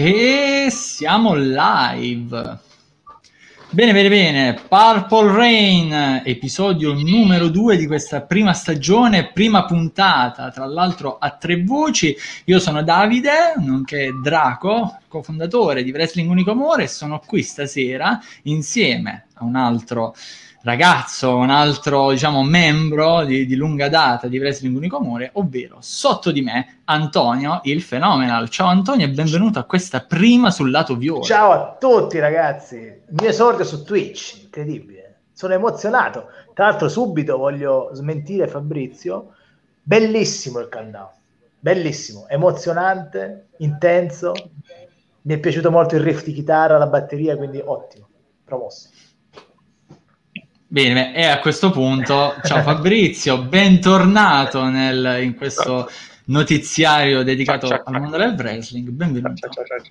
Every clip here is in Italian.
E siamo live. Bene. Purple Rain, episodio numero 2 di questa prima stagione, prima puntata, tra l'altro a 3 voci. Io sono Davide, nonché Draco, cofondatore di Wrestling Unico Amore, e sono qui stasera insieme a un altro ragazzo, un altro, diciamo, membro di lunga data di Wrestling Unico Amore, ovvero sotto di me Antonio, il Phenomenal. Ciao Antonio e benvenuto a questa prima sul lato viola. Ciao a tutti ragazzi, il mio esordio su Twitch, incredibile, sono emozionato. Tra l'altro subito voglio smentire Fabrizio, bellissimo il countdown, bellissimo, emozionante, intenso, mi è piaciuto molto il riff di chitarra, la batteria, quindi ottimo, promosso. Bene, e a questo punto, ciao Fabrizio, bentornato in questo notiziario dedicato al mondo del wrestling, benvenuto.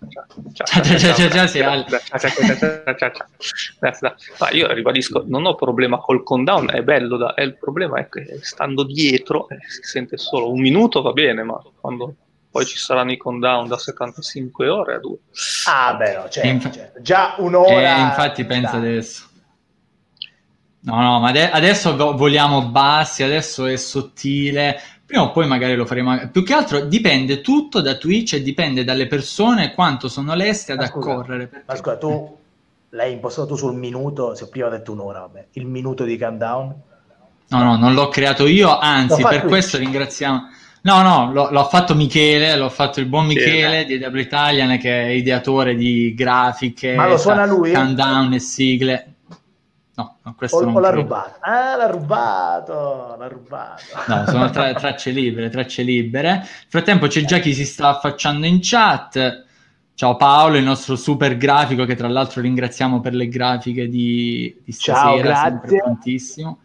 Io ribadisco, non ho problema col countdown, è bello, il problema è che stando dietro si sente solo un minuto, va bene, ma quando poi ci saranno i countdown da 75 ore a 2. Ah beh, no, certo. Già un'ora. Infatti pensa adesso. No, ma adesso voliamo bassi, adesso è sottile, prima o poi magari lo faremo. Più che altro dipende tutto da Twitch e dipende dalle persone quanto sono leste ad accorrere. Perché... Ma scusa, tu l'hai impostato tu sul minuto, se prima ho detto un'ora, vabbè, il minuto di countdown? No, non l'ho creato io, anzi per questo ringraziamo... No, l'ho fatto Michele, l'ho fatto il buon Michele di AW Italian, che è ideatore di grafiche, ma lo suona lui? Countdown e sigle. No, questo non l'ha credo. rubato. Ah, l'ha rubato. No, sono tracce libere. Nel frattempo c'è già chi si sta affacciando in chat. Ciao Paolo, il nostro super grafico, che tra l'altro ringraziamo per le grafiche di stasera. Ciao, grazie. Sempre prontissimo.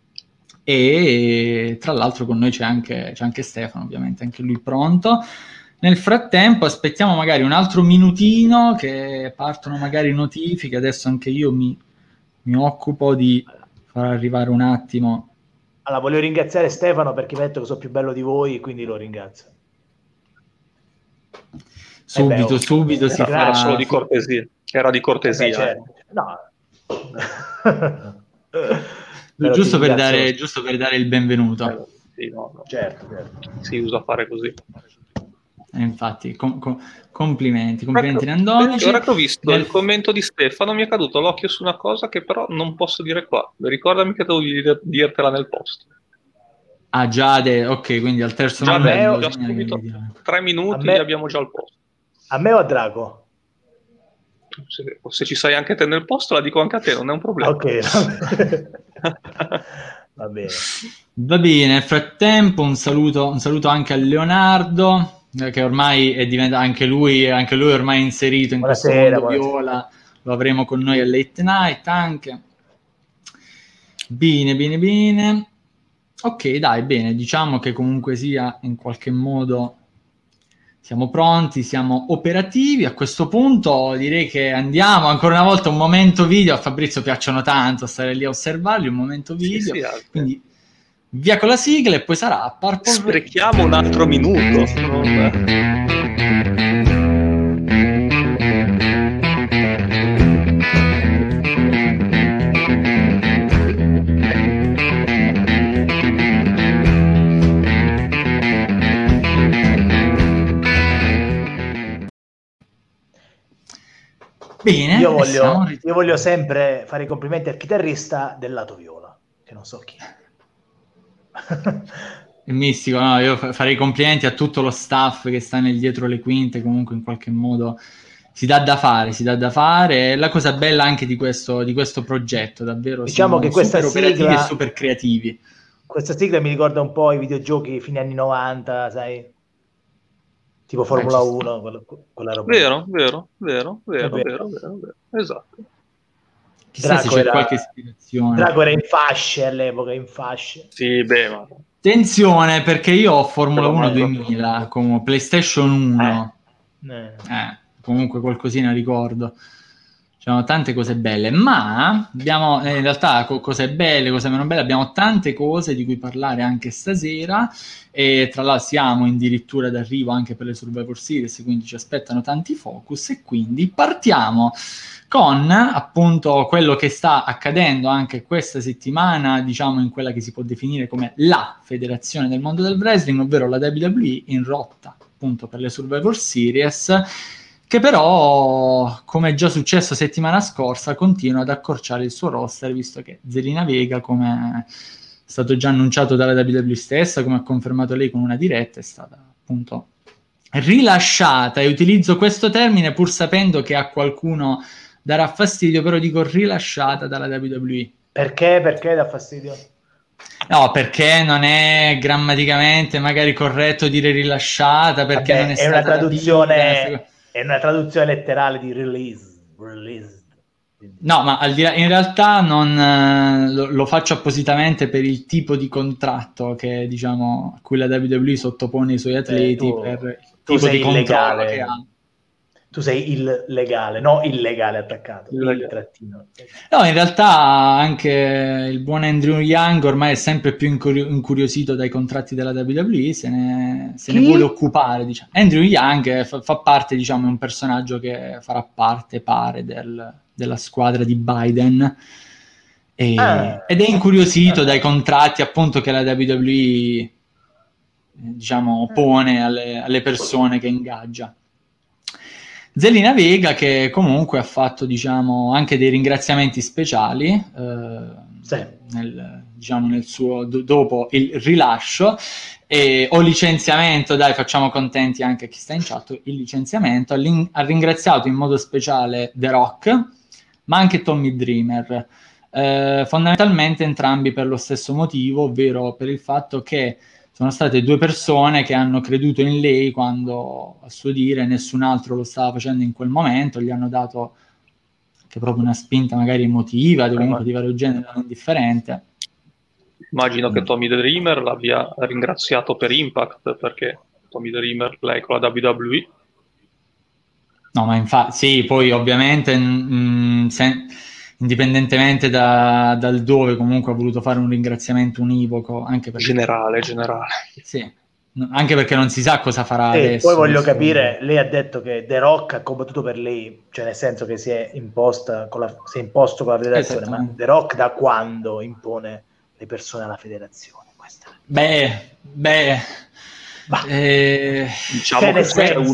E tra l'altro con noi c'è anche Stefano, ovviamente, anche lui pronto. Nel frattempo aspettiamo magari un altro minutino che partono magari notifiche. Adesso anche io mi occupo di far arrivare un attimo. Allora, voglio ringraziare Stefano perché mi ha detto che sono più bello di voi, quindi lo ringrazio. Subito si fa. Era solo di cortesia. Era di cortesia. Certo. No. giusto per dare il benvenuto. Sì, no. Certo. Si usa fare così. Infatti, complimenti Nandonici. Ora che ho visto il commento di Stefano mi è caduto l'occhio su una cosa che però non posso dire qua. Ricordami che devo dirtela nel post. Ah già, ok, quindi al terzo livello già subito 3 minuti abbiamo già il post. A me o a Drago? Se ci sei anche te nel posto la dico anche a te, non è un problema. Ok. Va bene. Nel frattempo un saluto anche a Leonardo, che ormai è diventato anche lui ormai inserito in questo mondo viola. Lo avremo con noi a Late Night anche. Bene. Ok, dai, bene, diciamo che comunque sia in qualche modo siamo pronti, siamo operativi. A questo punto direi che andiamo ancora una volta un momento video. A Fabrizio piacciono tanto stare lì a osservarli, un momento video. Sì, quindi via con la sigla e poi sarà Purple. Sprechiamo un altro minuto. Bene, io voglio sempre fare i complimenti al chitarrista del lato viola, che non so chi è. Il mistico, no? Io farei complimenti a tutto lo staff che sta dietro le quinte, comunque in qualche modo si dà da fare. È la cosa bella anche di questo progetto, davvero. Diciamo che questa super operativi e super creativi. Questa sigla mi ricorda un po' i videogiochi fine anni 90, sai? Tipo Formula 1, quella roba. Vero. Esatto. Chissà se c'è qualche ispirazione. Drago era in fasce all'epoca, Sì, beh, ma... Attenzione, perché io ho Formula 1 2000 come PlayStation 1. Comunque qualcosina ricordo. Abbiamo tante cose belle, ma abbiamo in realtà cose belle, cose meno belle, abbiamo tante cose di cui parlare anche stasera, e tra l'altro siamo addirittura d'arrivo anche per le Survivor Series, quindi ci aspettano tanti focus, e quindi partiamo con appunto quello che sta accadendo anche questa settimana, diciamo in quella che si può definire come la federazione del mondo del wrestling, ovvero la WWE, in rotta appunto per le Survivor Series, che però, come è già successo settimana scorsa, continua ad accorciare il suo roster, visto che Zelina Vega, come è stato già annunciato dalla WWE stessa, come ha confermato lei con una diretta, è stata appunto rilasciata, e utilizzo questo termine pur sapendo che a qualcuno darà fastidio, però dico rilasciata dalla WWE. Perché? Perché dà fastidio? No, perché non è grammaticamente magari corretto dire rilasciata, perché Vabbè, non è è una stata traduzione, è una traduzione letterale di release, released. No, ma al di là, in realtà non lo faccio appositamente per il tipo di contratto che, diciamo, a cui la WWE sottopone i suoi atleti, per il tu tipo di sei controllo che illegale. ha. Tu sei il legale, no illegale attaccato, il trattino. No, in realtà anche il buon Andrew Young ormai è sempre più incuriosito dai contratti della WWE, se ne vuole occupare, diciamo. Andrew Young fa parte, diciamo, è un personaggio che farà parte, pare, della squadra di Biden, ed è incuriosito dai contratti appunto che la WWE, diciamo, pone alle persone che ingaggia. Zelina Vega, che comunque ha fatto, diciamo, anche dei ringraziamenti speciali Sì. nel suo dopo il rilascio o licenziamento, dai, facciamo contenti anche chi sta in chat. Il licenziamento ha ringraziato in modo speciale The Rock, ma anche Tommy Dreamer, fondamentalmente entrambi per lo stesso motivo, ovvero per il fatto che sono state due persone che hanno creduto in lei quando, a suo dire, nessun altro lo stava facendo in quel momento, gli hanno dato anche proprio una spinta magari emotiva, o comunque di vario genere, non indifferente. Immagino che Tommy Dreamer l'abbia ringraziato per Impact, perché Tommy Dreamer lei con la WWE. No, ma infatti, sì, poi ovviamente indipendentemente dal dove, comunque ha voluto fare un ringraziamento univoco, anche perché generale. sì, anche perché non si sa cosa farà adesso. Poi voglio capire, lei ha detto che The Rock ha combattuto per lei, cioè nel senso che si è imposto con la federazione, ma The Rock da quando impone le persone alla federazione? Diciamo che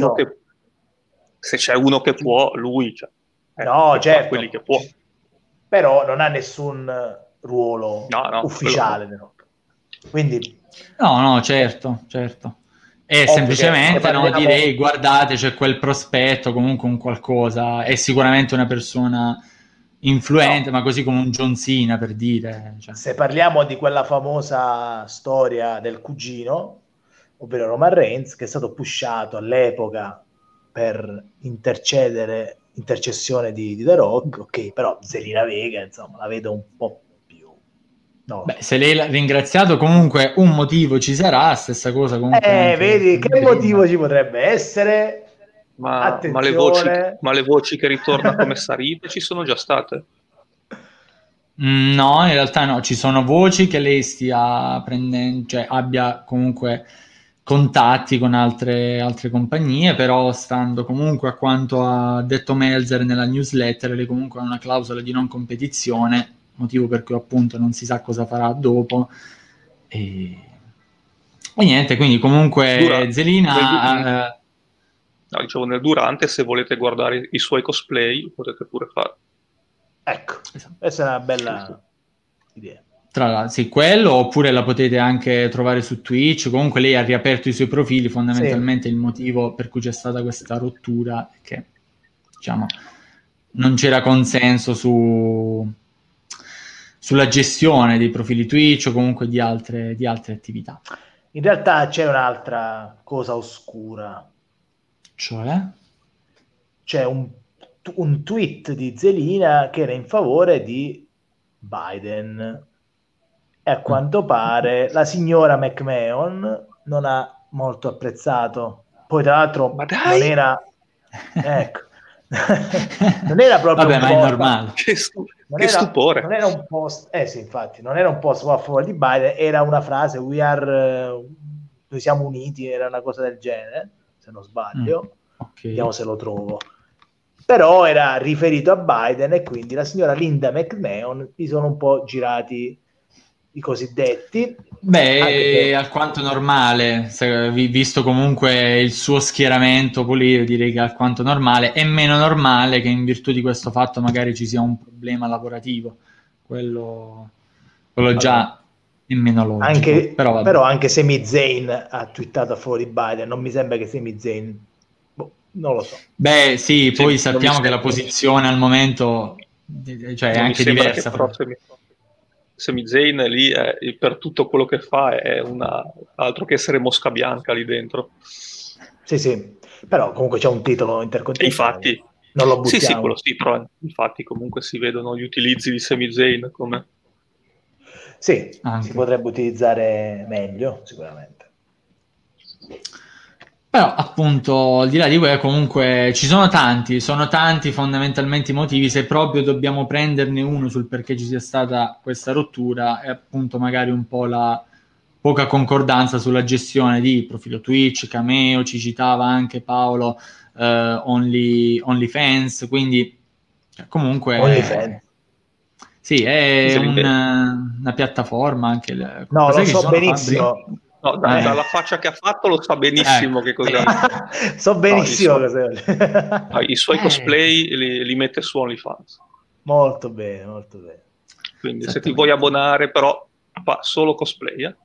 se c'è uno che può, lui, cioè, no, certo, quelli che può. Però non ha nessun ruolo ufficiale The Rock. Quindi no, certo. E semplicemente direi, guardate, c'è quel prospetto, comunque un qualcosa, è sicuramente una persona influente, ma così come un John Cena, per dire. Cioè. Se parliamo di quella famosa storia del cugino, ovvero Roman Reigns, che è stato pushato all'epoca per intercessione di The Rock, ok, però Zelina Vega, insomma, la vedo un po' più... No. Beh, se lei l'ha ringraziato, comunque un motivo ci sarà, stessa cosa comunque. Vedi, che motivo ci potrebbe essere? Ma le voci che ritorna come Saride ci sono già state? No, in realtà no, ci sono voci che lei stia prendendo, cioè abbia comunque contatti con altre compagnie, però stando comunque a quanto ha detto Meltzer nella newsletter, lei comunque ha una clausola di non competizione, motivo per cui appunto non si sa cosa farà dopo, e niente, quindi comunque Zelina... No, dicevo, nel durante, se volete guardare i suoi cosplay, potete pure farlo. Ecco, questa è una bella idea. Tra l'altro, sì, quello, oppure la potete anche trovare su Twitch. Comunque lei ha riaperto i suoi profili, fondamentalmente il motivo per cui c'è stata questa rottura è che, diciamo, non c'era consenso sulla gestione dei profili Twitch o comunque di altre attività. In realtà c'è un'altra cosa oscura. Cioè? C'è un tweet di Zelina che era in favore di Biden e a quanto pare la signora McMahon non ha molto apprezzato. Poi tra l'altro non era, ecco, Non era proprio vabbè, ma è normale. Che stupore. Non era un post, sì, infatti, non era un post a favore di Biden, era una frase noi siamo uniti, era una cosa del genere, se non sbaglio. Okay. Vediamo se lo trovo. Però era riferito a Biden e quindi la signora Linda McMahon gli sono un po' girati i cosiddetti. Beh, alquanto normale, visto comunque il suo schieramento politico, direi che è alquanto normale. È meno normale che in virtù di questo fatto magari ci sia un problema lavorativo. Quello già è meno logico. Però anche Sami Zayn ha twittato a favore di Biden. Non mi sembra che Sami Zayn... non lo so. Beh, sì, poi sappiamo che la posizione al momento è anche diversa. Sami Zayn lì per tutto quello che fa è altro che essere mosca bianca lì dentro. Sì, però comunque c'è un titolo intercontinentale. Infatti, non lo buttiamo. Sì, quello sì, però infatti comunque si vedono gli utilizzi di Sami Zayn come... Sì, anche. Si potrebbe utilizzare meglio, sicuramente. Però appunto al di là di quello comunque ci sono tanti fondamentalmente i motivi. Se proprio dobbiamo prenderne uno sul perché ci sia stata questa rottura è appunto magari un po' la poca concordanza sulla gestione di profilo Twitch, Cameo, ci citava anche Paolo OnlyFans, quindi comunque OnlyFans. sì, è una piattaforma anche. No, lo so benissimo. No, dalla faccia che ha fatto lo sa benissimo che cos'è. So benissimo cos'è. I suoi cosplay li mette su OnlyFans. Molto bene, molto bene. Quindi se ti vuoi abbonare, però fa solo cosplay.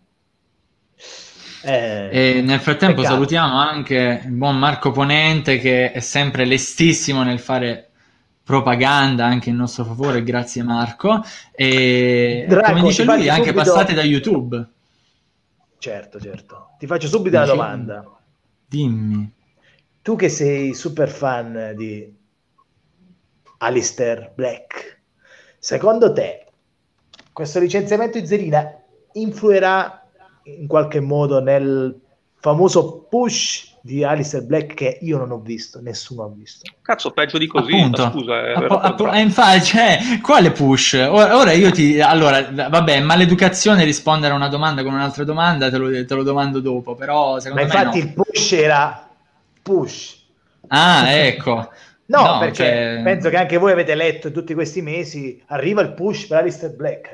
E nel frattempo peccato. Salutiamo anche il buon Marco Ponente, che è sempre lestissimo nel fare propaganda anche in nostro favore. Grazie Marco. E Draco, come dice lui, anche passate da YouTube. Certo. Ti faccio subito una domanda. Dimmi. Tu che sei super fan di Aleister Black, secondo te questo licenziamento di Zelina influirà in qualche modo nel famoso push di Aleister Black che io non ho visto, nessuno ha visto? Cazzo, peggio di così. Appunto, scusa. Infatti, quale push? Ora io allora, vabbè, maleducazione rispondere a una domanda con un'altra domanda, te lo domando dopo, però secondo me infatti il push era push. Ah, ecco. No, perché penso che anche voi avete letto tutti questi mesi, arriva il push per Aleister Black,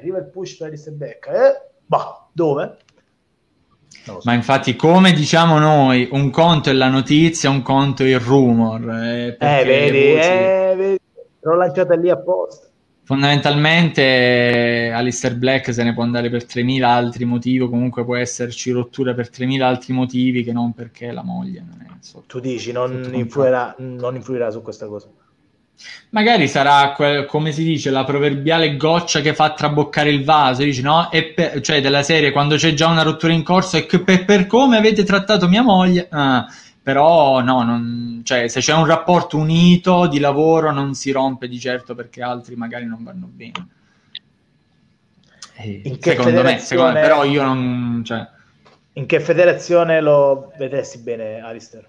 dove? So. Ma infatti, come diciamo noi, un conto è la notizia, un conto è il rumor. Vedi, l'ho lanciata lì apposta. Fondamentalmente Aleister Black se ne può andare per 3.000 altri motivi, comunque può esserci rottura per 3.000 altri motivi che non perché la moglie non è sotto. Tu dici non influirà su questa cosa? Magari sarà come si dice, la proverbiale goccia che fa traboccare il vaso, dici no? Cioè della serie, quando c'è già una rottura in corso e che per come avete trattato mia moglie, però no, cioè se c'è un rapporto unito di lavoro non si rompe di certo perché altri magari non vanno bene. Secondo me, però io non, cioè... In che federazione lo vedresti bene, Aleister?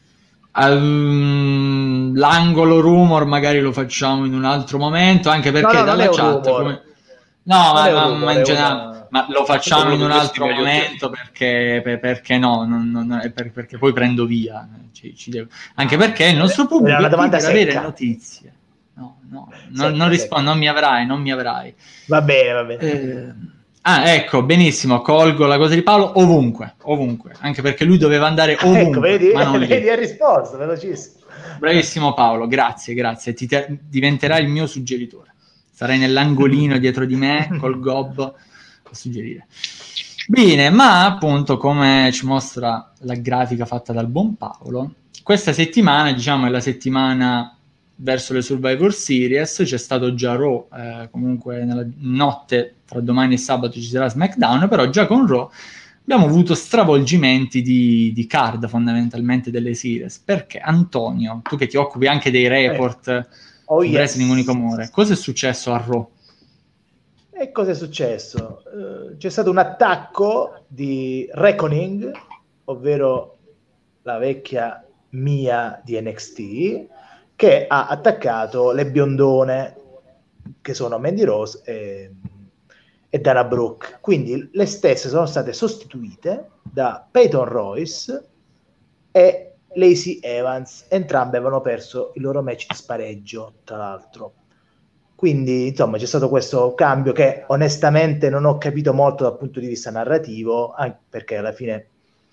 L'angolo rumor magari lo facciamo in un altro momento, anche perché dalla chat ma in generale ma lo facciamo in un altro momento perché no, perché poi prendo via anche perché il nostro pubblico deve avere notizie. Non rispondo, non mi avrai. Va bene. Ecco, benissimo, colgo la cosa di Paolo ovunque, anche perché lui doveva andare ovunque. Ecco, vedi, ha risposto, velocissimo. Bravissimo Paolo, grazie, diventerai il mio suggeritore. Sarai nell'angolino dietro di me, col gobbo, a suggerire. Bene, ma appunto, come ci mostra la grafica fatta dal buon Paolo, questa settimana, diciamo, è la settimana verso le Survivor Series, c'è stato già Raw, comunque nella notte tra domani e sabato ci sarà SmackDown, però già con Raw abbiamo avuto stravolgimenti di card fondamentalmente delle series. Perché Antonio, tu che ti occupi anche dei report Wrestling Unico Amore, cosa è successo a Raw? E cosa è successo? C'è stato un attacco di Reckoning, ovvero la vecchia Mia di NXT, che ha attaccato le biondone, che sono Mandy Rose e Dana Brooke. Quindi le stesse sono state sostituite da Peyton Royce e Lacey Evans. Entrambe avevano perso il loro match di spareggio, tra l'altro. Quindi, insomma, c'è stato questo cambio che onestamente non ho capito molto dal punto di vista narrativo, anche perché alla fine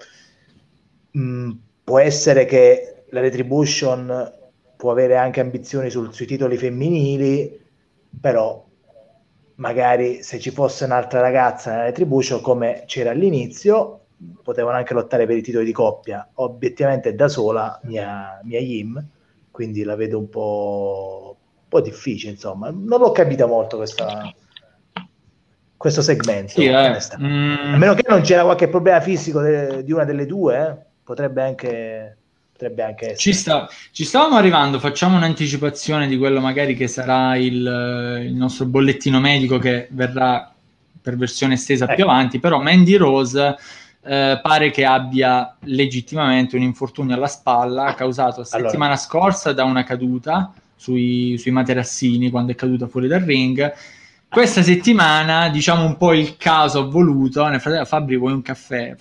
può essere che la Retribution può avere anche ambizioni sui titoli femminili, però magari se ci fosse un'altra ragazza nella Retribution come c'era all'inizio, potevano anche lottare per i titoli di coppia. Obiettivamente da sola Mia Yim, quindi la vedo un po' difficile, insomma. Non l'ho capita molto questo segmento, sì, a meno che non c'era qualche problema fisico di una delle due, potrebbe anche essere. Ci stavamo arrivando, facciamo un'anticipazione di quello magari che sarà il nostro bollettino medico che verrà per versione estesa più avanti, però Mandy Rose pare che abbia legittimamente un infortunio alla spalla causato settimana scorsa da una caduta sui materassini quando è caduta fuori dal ring. Questa settimana, diciamo un po' il caso ha voluto, nel frattempo Fabri vuoi un caffè?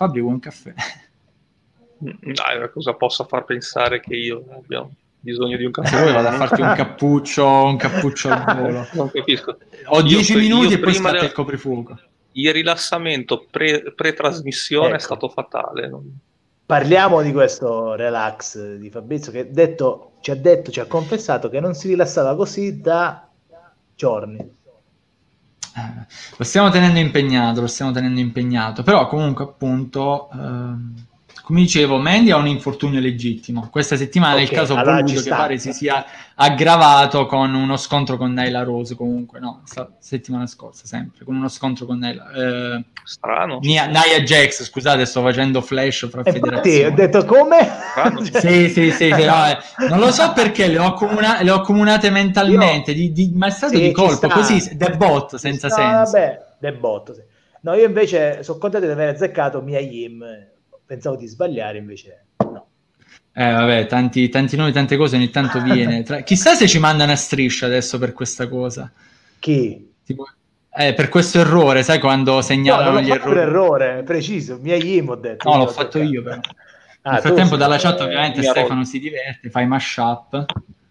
Dai, cosa possa far pensare che io abbia bisogno di un caffè? Se vuoi vado a farti un cappuccio al volo. Non capisco. Ho 10 minuti e poi scatta il coprifuoco. Il rilassamento pre-trasmissione è stato fatale. Parliamo di questo relax di Fabrizio che ci ha confessato che non si rilassava così da giorni. Lo stiamo tenendo impegnato, però comunque appunto come dicevo, Mandy ha un infortunio legittimo. Questa settimana il caso ha voluto che pare si sia aggravato con uno scontro con Nyla Rose, comunque, no, settimana scorsa sempre, con uno scontro con Nyla. Strano. Nia Jax, scusate, sto facendo flash fra federazioni. Ho detto come? Sì, no, non lo so perché le ho accomunate mentalmente, ma è stato di colpo, così, debot, senza senso. Vabbè, debot, sì. No, io invece sono contento di aver azzeccato Mia Yim. Pensavo di sbagliare, invece no. Vabbè, tanti nomi, tante cose ogni tanto viene. Chissà se ci mandano a striscia adesso per questa cosa. Chi? Tipo, per questo errore, sai quando segnalano gli errori? Errore, preciso, Mia Yim ho detto. No, l'ho fatto io però. Nel frattempo dalla chat ovviamente Stefano si diverte, fai mashup.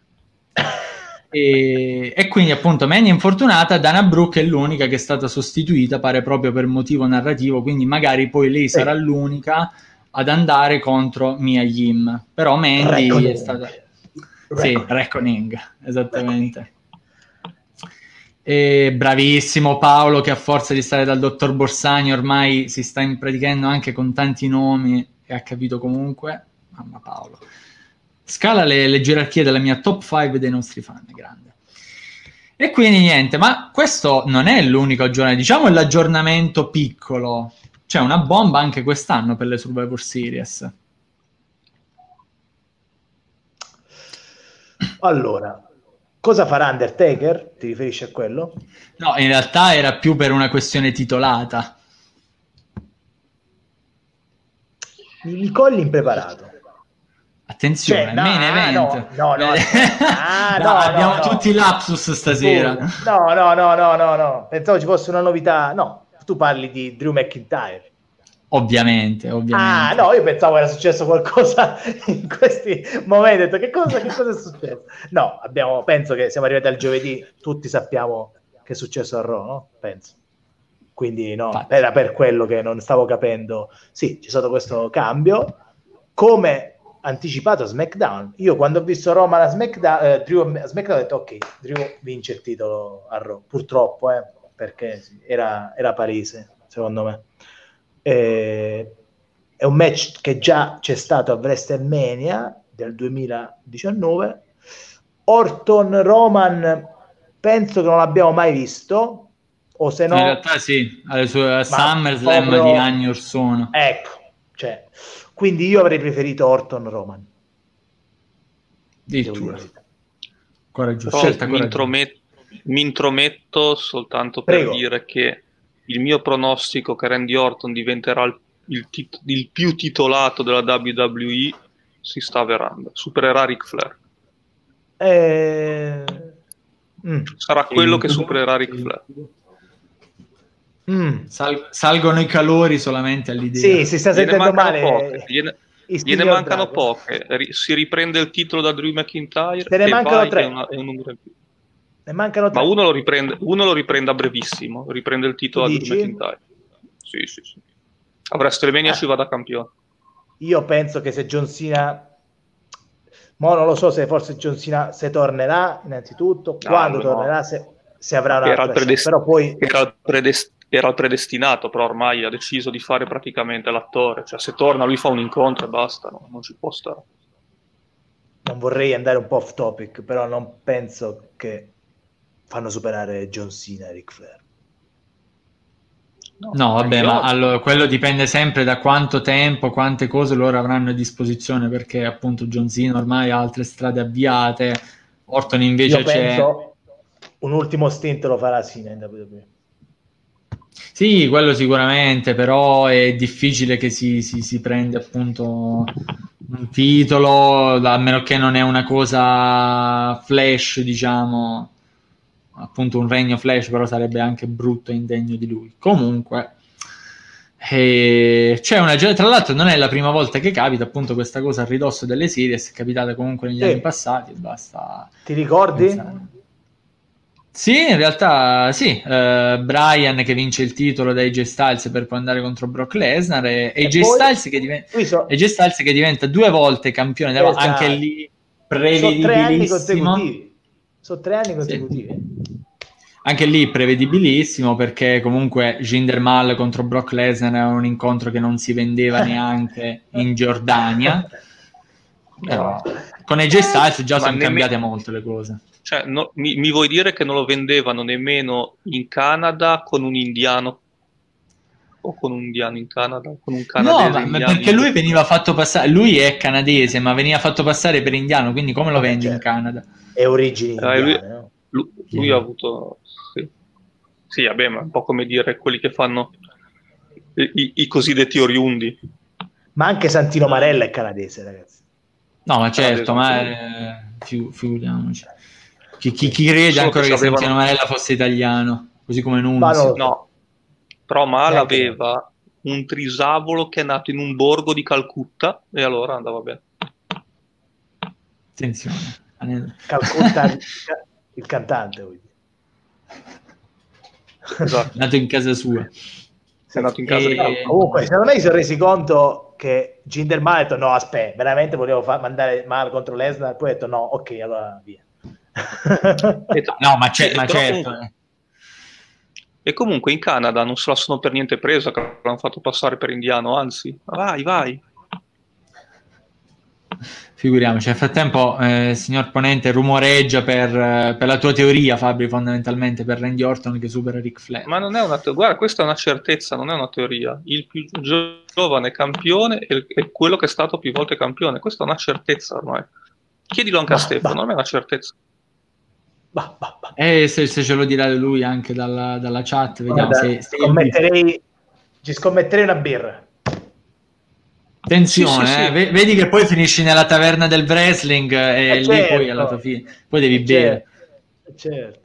E quindi appunto Mandy è infortunata, Dana Brooke è l'unica che è stata sostituita, pare proprio per motivo narrativo, quindi magari poi lei sarà l'unica ad andare contro Mia Yim, però Mandy è stata Reckoning, esattamente. E bravissimo Paolo che a forza di stare dal dottor Borsani ormai si sta impraticando anche con tanti nomi e ha capito comunque. Mamma Paolo, scala le gerarchie della mia top 5 dei nostri fan, grande. E quindi niente, ma questo non è l'unico aggiornamento, diciamo è l'aggiornamento piccolo. C'è una bomba anche quest'anno per le Survivor Series. Allora, cosa farà Undertaker? Ti riferisci a quello? No, in realtà era più per una questione titolata. Mi cogli impreparato. Attenzione, main event. No, abbiamo tutti i lapsus stasera. No. Pensavo ci fosse una novità. No, tu parli di Drew McIntyre. Ovviamente. Ah, no, io pensavo era successo qualcosa in questi momenti. Ho detto, che cosa è successo? No, penso che siamo arrivati al giovedì, tutti sappiamo che è successo a Raw, no? Penso. Quindi no, era per quello che non stavo capendo. Sì, c'è stato questo cambio. Come anticipato a SmackDown, io quando ho visto Roman a SmackDown, Drew a SmackDown ho detto ok, Drew vince il titolo a Raw, purtroppo, perché era palese, secondo me. È un match che già c'è stato a WrestleMania del 2019. Orton Roman penso che non l'abbiamo mai visto, o se no in realtà sì, alle sue SummerSlam proprio... di anni or sono, ecco, cioè, quindi io avrei preferito Orton Roman. Coraggioso. Mi intrometto soltanto per dire che il mio pronostico che Randy Orton diventerà il più titolato della WWE si sta avverando, supererà Ric Flair. Sarà quello che supererà Ric Flair. Salgono i calori solamente all'idea. Sì, si sta sentendo male. Gliene mancano poche. Si riprende il titolo da Drew McIntyre. Se ne mancano 3. È un numero in più. Ne mancano 3. Ma uno lo riprende a brevissimo. Riprende il titolo da Drew McIntyre. Sì. A WrestleMania ci va da campione. Io penso che se John Cena... Ma non lo so se forse John Cena se tornerà, innanzitutto. Quando tornerà, se avrà un'altra chance. Però poi... Era il predestinato, però ormai ha deciso di fare praticamente l'attore. Cioè, se torna, lui fa un incontro e basta, non ci può stare. Non vorrei andare un po' off topic, però non penso che fanno superare John Cena e Ric Flair. No, vabbè, ma allora, quello dipende sempre da quanto tempo, quante cose loro avranno a disposizione, perché appunto John Cena ormai ha altre strade avviate, Orton invece Io penso un ultimo stint lo farà Cena in WWE. Sì, quello sicuramente, però è difficile che si prenda appunto un titolo, a meno che non è una cosa flash, diciamo, appunto un regno flash, però sarebbe anche brutto e indegno di lui. Comunque, c'è tra l'altro non è la prima volta che capita appunto questa cosa a ridosso delle series, è capitata comunque negli anni passati, basta. Ti ricordi? Pensare. Sì, in realtà sì, Bryan che vince il titolo da AJ Styles per poi andare contro Brock Lesnar e AJ Styles che diventa 2 volte campione, esatto. Anche lì prevedibilissimo. Sono 3 anni consecutivi. Sì. Anche lì prevedibilissimo, perché comunque Jinder Mahal contro Brock Lesnar è un incontro che non si vendeva neanche in Giordania. Però con AJ Styles già sono cambiate molto le cose. Cioè, mi vuoi dire che non lo vendevano nemmeno in Canada con un indiano? O con un indiano in Canada? Con un canadese? No, ma perché lui veniva fatto passare, lui è canadese, ma veniva fatto passare per indiano, quindi come lo vendi in Canada? È origini indiane, no? Lui ha avuto... Sì, vabbè, ma è un po' come dire quelli che fanno i cosiddetti oriundi. Ma anche Santino Marella è canadese, ragazzi. No, ma certo, ma figuriamoci. Chi crede ancora che Santino Marella fosse italiano, così come Nunzio? No, però Mal aveva un trisavolo che è nato in un borgo di Calcutta e allora andava bene. Attenzione. Calcutta il cantante, vuoi dire. Esatto. Nato in casa sua. È nato in casa di Comunque, secondo me si sono resi conto che Jinder Mahal ha detto no, aspetta, veramente volevo mandare Mahal contro Lesnar, poi ha detto no, ok, allora via. No, ma certo. E comunque in Canada non se la sono per niente presa, che l'hanno fatto passare per indiano, anzi, vai. Figuriamoci, nel frattempo, signor Ponente, rumoreggia per la tua teoria, Fabri, fondamentalmente, per Randy Orton che supera Ric Flair. Ma non è una guarda, questa è una certezza, non è una teoria. Il più giovane campione è quello che è stato più volte campione. Questa è una certezza ormai. Chiedilo anche a Stefano, non è una certezza. Se ce lo dirà lui anche dalla chat, vediamo. Guarda, ci scommetterei una birra. Attenzione, sì. Vedi che poi finisci nella taverna del wrestling e lì certo. Poi alla tua fine poi devi bere. Certo.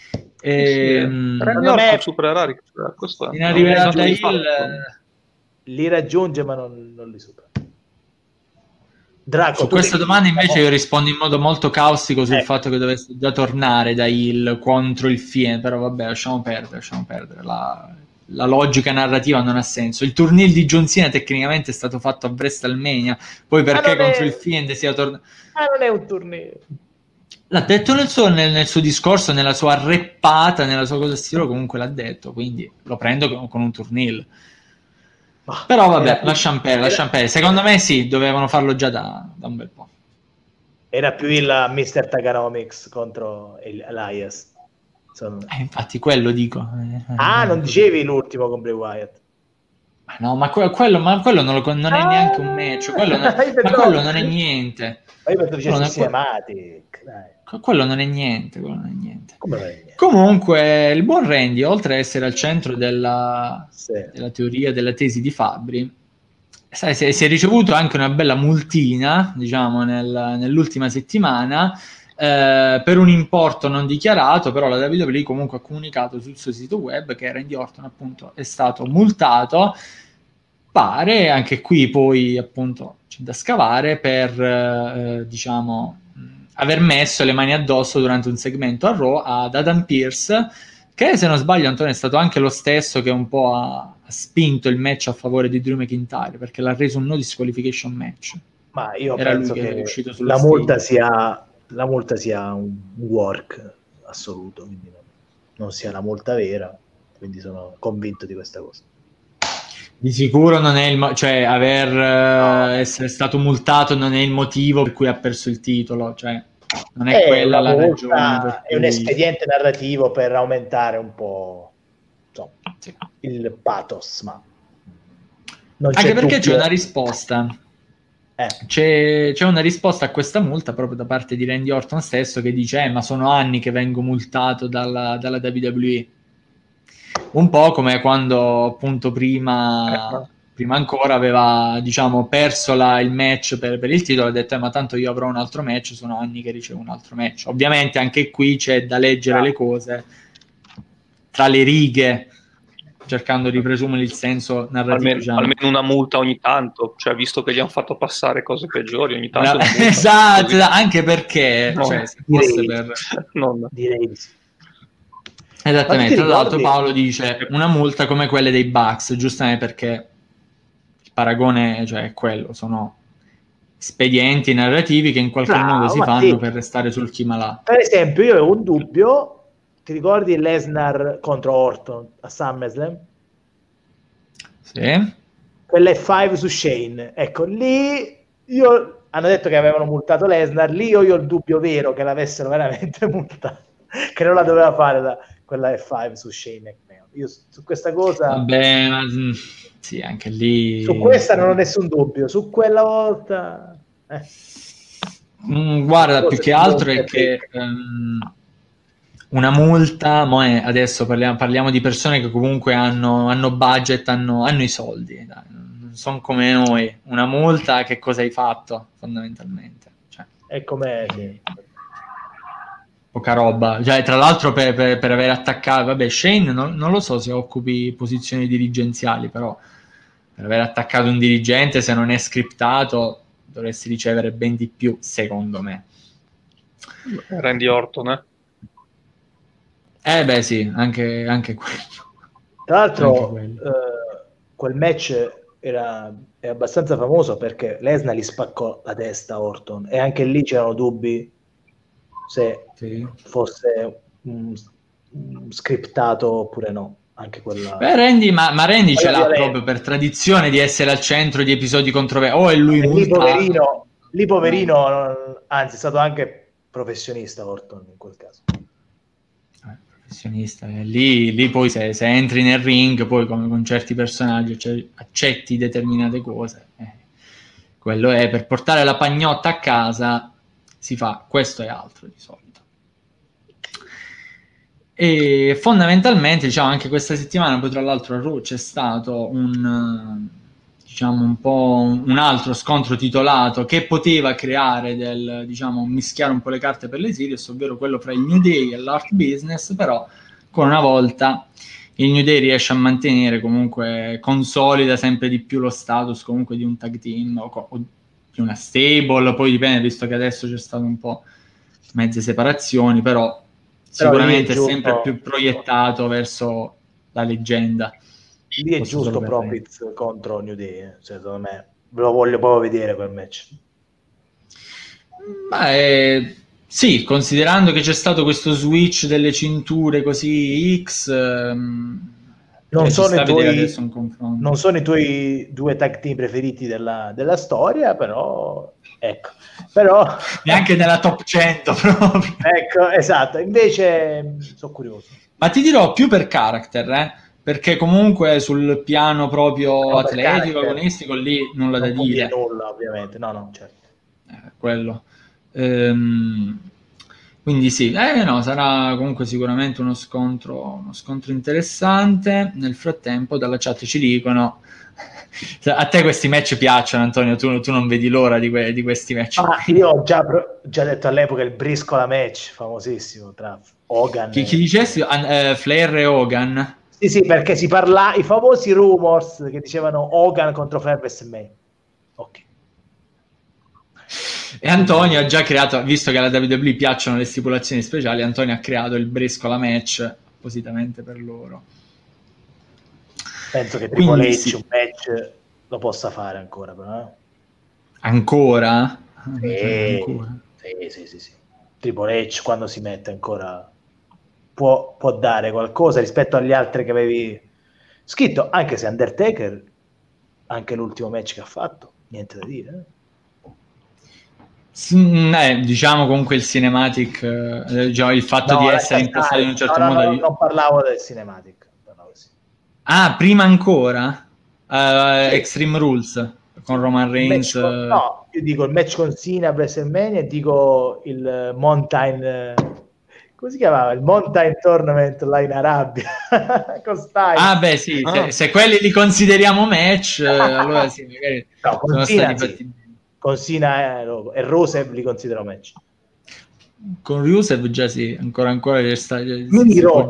Randy Orton supererà in arriverà da li raggiunge ma non li supera. Draco, su questa domanda invece io rispondo in modo molto caustico sul fatto che dovesse già tornare da Hill contro il Fiend, però vabbè, lasciamo perdere la logica narrativa non ha senso. Il turnil di John Cena tecnicamente è stato fatto a WrestleMania, poi perché contro il Fiend sia tornato... non è un turnil. L'ha detto nel suo discorso, nella sua reppata, nella sua cosa stile, comunque l'ha detto, quindi lo prendo con un turnil. Però vabbè, lasciamo perdere. Secondo me sì, dovevano farlo già da un bel po'. Era più il Mr. Taganomics contro Elias. Infatti quello dico. Non dicevi l'ultimo con Bray Wyatt? Ma quello non è neanche un match. Quello non è niente. Ma io penso dicessi cinematic. Quello non è niente. Comunque il buon Randy, oltre ad essere al centro della teoria, della tesi di Fabri, si è ricevuto anche una bella multina, diciamo, nell'ultima settimana, per un importo non dichiarato, però la WWE comunque ha comunicato sul suo sito web che Randy Orton appunto è stato multato. Pare anche qui poi appunto c'è da scavare per diciamo aver messo le mani addosso durante un segmento a Raw ad Adam Pearce, che se non sbaglio Antonio è stato anche lo stesso che un po' ha spinto il match a favore di Drew McIntyre, perché l'ha reso un no disqualification match. Ma io Era penso lui che che era uscito sullo la multa stage. sia un work assoluto, quindi non sia la multa vera, quindi sono convinto di questa cosa. Di sicuro non è il cioè essere stato multato non è il motivo per cui ha perso il titolo, cioè non è quella la ragione per è un cui... espediente narrativo per aumentare un po', insomma, Sì. il pathos, ma non anche perché dubbio. c'è una risposta. C'è una risposta a questa multa proprio da parte di Randy Orton stesso, che dice ma sono anni che vengo multato dalla WWE. Un po' come quando appunto prima ancora aveva diciamo perso il match per il titolo, ha detto ma tanto io avrò un altro match, sono anni che ricevo un altro match. Ovviamente anche qui c'è da leggere le cose tra le righe, cercando di presumere il senso narrativo. Almeno una multa ogni tanto, cioè visto che gli hanno fatto passare cose peggiori ogni tanto. Esatto, anche perché se fosse per... direi di sì. Esattamente, tra l'altro Paolo dice una multa come quelle dei Bucks, giustamente, perché il paragone è quello, sono espedienti narrativi che in qualche modo si fanno per restare sul chi malà. Per esempio io avevo un dubbio, ti ricordi Lesnar contro Orton a SummerSlam? Sì. Quella F5 su Shane, ecco lì hanno detto che avevano multato Lesnar, lì io ho il dubbio vero che l'avessero veramente multato, che non la doveva fare quella F5 su Shane McMahon. Io su questa cosa... Vabbè, ma sì, anche lì... Su questa non ho nessun dubbio, su quella volta... guarda, più che altro è che una multa, adesso parliamo di persone che comunque hanno budget, hanno i soldi, non sono come noi. Una multa, che cosa hai fatto fondamentalmente? È come... Sì. Poca roba, tra l'altro per aver attaccato, vabbè, Shane non lo so se occupi posizioni dirigenziali, però per aver attaccato un dirigente, se non è scriptato, dovresti ricevere ben di più, secondo me. Randy Orton, beh sì, anche quello. Tra l'altro quel match è abbastanza famoso perché Lesnar gli spaccò la testa a Orton, e anche lì c'erano dubbi se fosse scriptato oppure no. Anche quella... Beh, Randy ce l'ha proprio per tradizione di essere al centro di episodi controversi. È lui multato. Lì poverino, anzi è stato anche professionista Orton in quel caso. Professionista, lì poi se entri nel ring, poi come con certi personaggi accetti determinate cose. Quello è, per portare la pagnotta a casa si fa questo e altro di solito. E fondamentalmente, diciamo, anche questa settimana, poi tra l'altro a Raw c'è stato un altro scontro titolato che poteva creare mischiare un po' le carte per le series, ovvero quello fra il New Day e l'Art Business, però ancora una volta il New Day riesce a mantenere, comunque consolida sempre di più lo status comunque di un tag team o di una stable, poi dipende, visto che adesso c'è stato un po' mezze separazioni, però sicuramente è sempre più proiettato verso la leggenda. Lì è giusto Profits contro New Day, secondo me. Ve lo voglio proprio vedere quel match. Sì, considerando che c'è stato questo switch delle cinture così X, non sono i tuoi due tag team preferiti della storia, però ecco. Però neanche nella top 100 proprio. Ecco, esatto, invece sono curioso. Ma ti dirò più per character, perché comunque sul piano proprio atletico, agonistico, lì nulla da dire. Nulla, ovviamente, no, certo. Quello. Quindi sì, sarà comunque sicuramente uno scontro interessante. Nel frattempo dalla chat ci dicono A te questi match piacciono, Antonio? Tu non vedi l'ora di questi match? Io ho già detto all'epoca il briscola match famosissimo tra Hogan Chi dicessi? Flair e Hogan? Sì, perché si parla i famosi rumors che dicevano Hogan contro Flair WrestleMania. Ok. E Antonio ha già creato, visto che alla WWE piacciono le stipulazioni speciali, Antonio ha creato il briscola match appositamente per loro. Penso che Triple H sì. un match lo possa fare ancora, però. Ancora? Ancora? Sì. Triple H quando si mette ancora può dare qualcosa rispetto agli altri che avevi scritto, anche se Undertaker, anche l'ultimo match che ha fatto, niente da dire. Diciamo comunque il cinematic, il fatto di essere impostato in un certo modo. Non parlavo del cinematic. Ah, prima ancora? Sì. Extreme Rules con Roman Reigns. No, io dico il match con Cena a WrestleMania e dico il Mountain. Come si chiamava? Il Mountain Tournament là in Arabia con Styles. Ah, beh, sì, se quelli li consideriamo match, allora sì, magari no, sono Cena, stati fatti. Con Cena e Rusev li considero match. Con Rusev già sì, ancora Miro.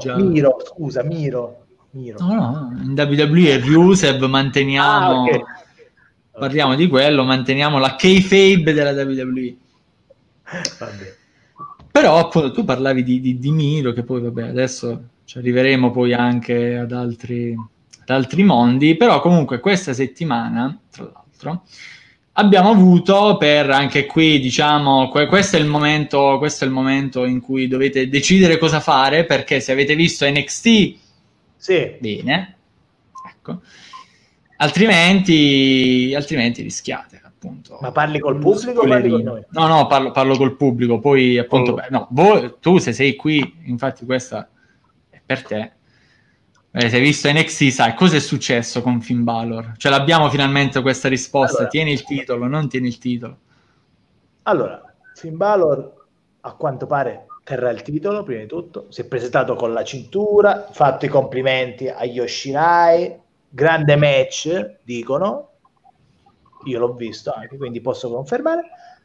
No, in WWE è Rusev, manteniamo okay. Parliamo di quello, manteniamo la kayfabe della WWE. Vabbè. Però appunto tu parlavi di Miro, che poi vabbè adesso ci arriveremo poi anche ad altri mondi, però comunque questa settimana, tra l'altro, abbiamo avuto per anche qui, diciamo, questo è il momento in cui dovete decidere cosa fare, perché se avete visto NXT, sì, bene, ecco, altrimenti rischiate, appunto. Ma parli col pubblico o parli con noi? No, parlo col pubblico, poi appunto, tu se sei qui, infatti questa è per te. Se hai visto NXT, sai cosa è successo con Finn Balor? Cioè l'abbiamo finalmente questa risposta, allora, tieni il titolo, non tieni il titolo. Allora, Finn Balor a quanto pare terrà il titolo, prima di tutto, si è presentato con la cintura, fatto i complimenti a Yoshirai, grande match, dicono, io l'ho visto anche, quindi posso confermare.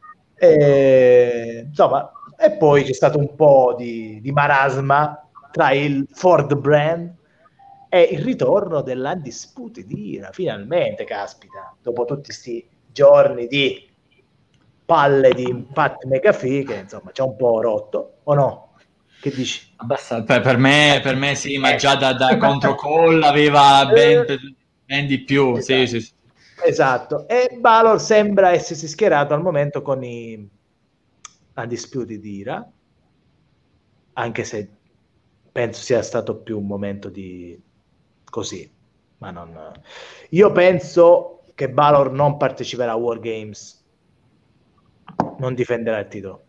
Insomma, e poi c'è stato un po' di marasma tra il Ford brand e il ritorno dell'Undisputed Era, finalmente, caspita, dopo tutti questi giorni di palle di Pat McAfee, che insomma c'è un po' rotto, o no? Che dici? Abbastanza, per me sì, ma già da contro Cole aveva ben di più, esatto. sì. Esatto, e Balor sembra essersi schierato al momento con i Undisputed Era, anche se penso sia stato più un momento di così, ma non. Io penso che Balor non parteciperà a War Games, non difenderà il titolo.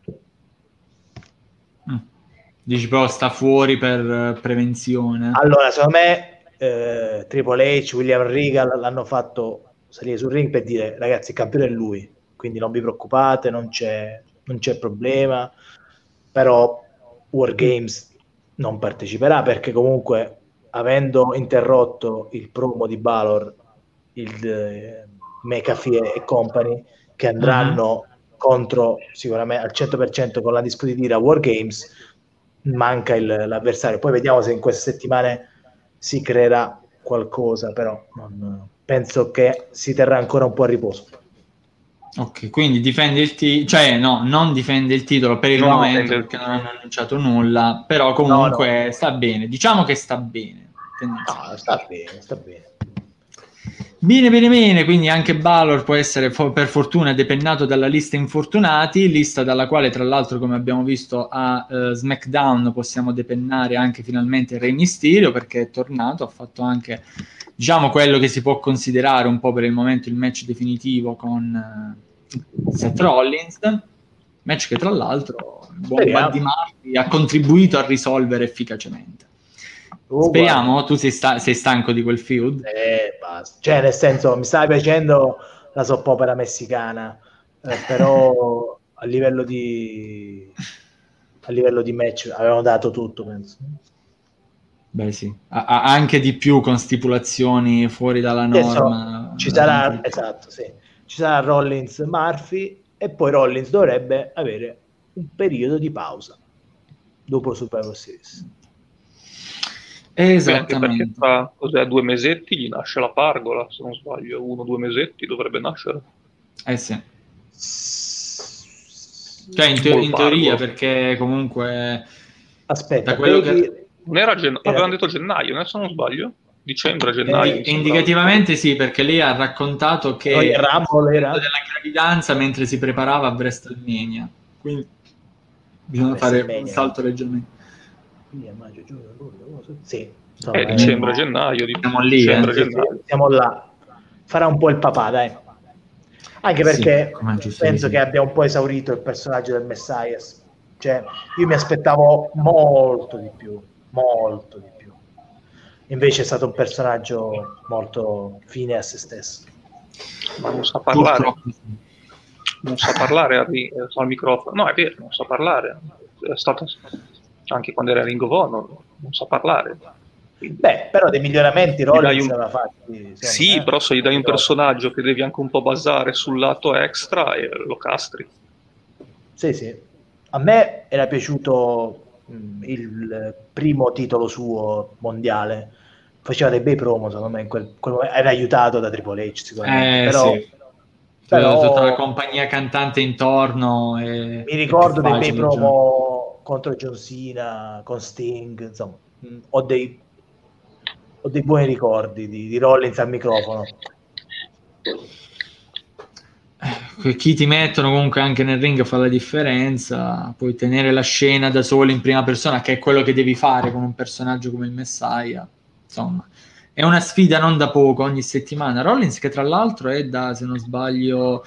Dici però sta fuori per prevenzione. Allora, secondo me Triple H, William Regal l'hanno fatto salire sul ring per dire ragazzi il campione è lui, quindi non vi preoccupate, non c'è problema, però War Games non parteciperà perché comunque avendo interrotto il promo di Balor, il McAfee e company che andranno contro sicuramente al 100% con la disputa di War Games, manca l'avversario. Poi vediamo se in queste settimane si creerà qualcosa, però penso che si terrà ancora un po' a riposo. Ok, quindi difende il titolo, cioè no, non difende il titolo per il momento perché non hanno annunciato nulla, però comunque sta bene, diciamo che sta bene. No, sta bene. Bene, quindi anche Balor può essere per fortuna depennato dalla lista infortunati, lista dalla quale tra l'altro come abbiamo visto a SmackDown possiamo depennare anche finalmente Rey Mysterio perché è tornato, ha fatto anche diciamo quello che si può considerare un po' per il momento il match definitivo con Seth Rollins, match che tra l'altro il buon Buddy Murphy ha contribuito a risolvere efficacemente. Speriamo, tu sei stanco di quel feud? Basta. Cioè, nel senso, mi stava piacendo la soppopera messicana, però a livello di match avevano dato tutto, penso. Beh sì, anche di più con stipulazioni fuori dalla norma. Ci sarà, esatto, sì. Ci sarà Rollins Murphy e poi Rollins dovrebbe avere un periodo di pausa dopo Survivor Series. Anche perché Esattamente. tra 2 mesetti gli nasce la pargola, se non sbaglio, 1-2 mesetti dovrebbe nascere. Sì. Cioè in teoria, perché comunque aspetta, da quello Becky che non era avevano detto gennaio, se non sbaglio? Dicembre, gennaio, mi sembrava. indicativamente sì, perché lei ha raccontato che Royal Rumble era della gravidanza mentre si preparava a WrestleMania, quindi bisogna fare un WrestleMania. salto leggermente. Quindi a maggio, giugno, luglio, sì, Dicembre, gennaio, siamo lì, dicembre, sì, gennaio. siamo là. Farà un po' il papà, dai. Anche Sì, perché com'è giusto penso così. che abbia un po' esaurito il personaggio del Messias. Cioè, io mi aspettavo molto di più. Invece è stato un personaggio molto fine a se stesso. Ma non sa parlare. Purtroppo sì. Non sa parlare al microfono. No, è vero, non sa parlare. È stato anche quando era Ring of Honor, non sa parlare. Quindi, Beh, però dei miglioramenti Rollins aveva fatti. Sì, però se gli dai un personaggio che devi anche un po' basare sul lato extra, lo castri. Sì, sì. A me era piaciuto il primo titolo suo mondiale. Faceva dei bei promo, secondo me, in quel momento. Era aiutato da Triple H sicuramente, però, Sì. però Tutta la compagnia cantante intorno mi è più ricordo dei bei facile già. promo contro John Cena, con Sting, insomma, ho dei buoni ricordi di Rollins al microfono. Chi ti mettono comunque anche nel ring fa la differenza, puoi tenere la scena da solo in prima persona, che è quello che devi fare con un personaggio come il Messiah, insomma. È una sfida non da poco ogni settimana. Rollins che tra l'altro è da, se non sbaglio,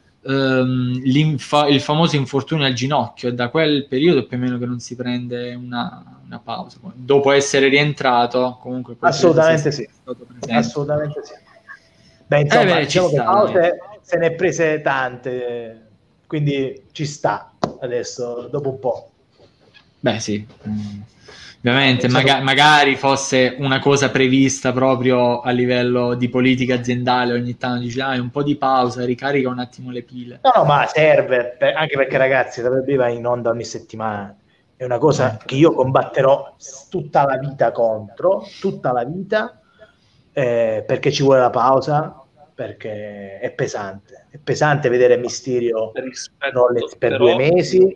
il famoso infortunio al ginocchio, è da quel periodo più o meno che non si prende una pausa. Dopo essere rientrato, comunque Assolutamente sì. Assolutamente sì. Beh, insomma, diciamo che pause se ne è prese tante, quindi ci sta adesso, dopo un po'. Beh sì, ovviamente magari fosse una cosa prevista proprio a livello di politica aziendale, ogni tanto dici dai un po' di pausa, ricarica un attimo le pile. No, ma serve, anche perché ragazzi, la WWE va in onda ogni settimana, è una cosa che io combatterò tutta la vita contro, tutta la vita, perché ci vuole la pausa, perché è pesante vedere Mysterio Rollins per 2 mesi.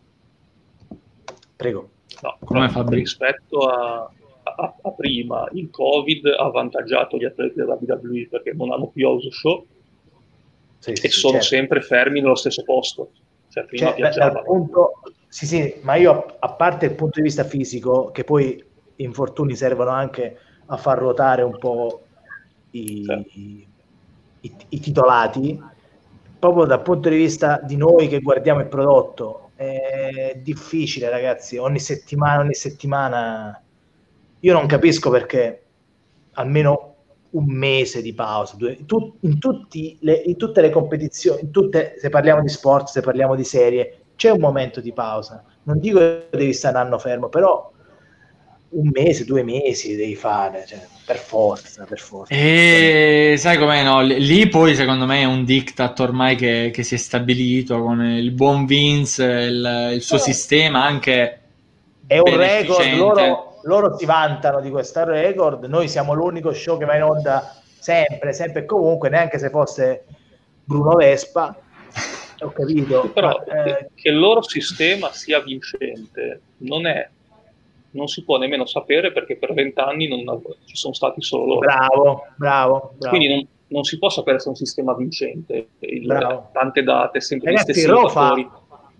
Prego. No, come rispetto a prima, il Covid ha avvantaggiato gli atleti della WWE perché non hanno più house show e sono sempre fermi nello stesso posto. Cioè, prima viaggiavano. Sì, ma io, a parte il punto di vista fisico, che poi gli infortuni servono anche a far ruotare un po' i titolati, proprio dal punto di vista di noi che guardiamo il prodotto, è difficile, ragazzi, ogni settimana io non capisco perché almeno un mese di pausa in tutte le competizioni, se parliamo di sport, se parliamo di serie, c'è un momento di pausa, non dico che devi stare un anno fermo, però un mese, 2 mesi devi fare, cioè, per forza. E sai com'è, no? Lì poi secondo me è un diktat ormai che si è stabilito con il buon Vince, il suo sistema anche è un record, loro si vantano di questo record, noi siamo l'unico show che va in onda sempre e comunque, neanche se fosse Bruno Vespa, ho capito. Però che il loro sistema sia vincente non si può nemmeno sapere perché per 20 anni ci sono stati solo loro. Bravo. Quindi non si può sapere se è un sistema vincente, tante date, sempre gli stessi lottatori.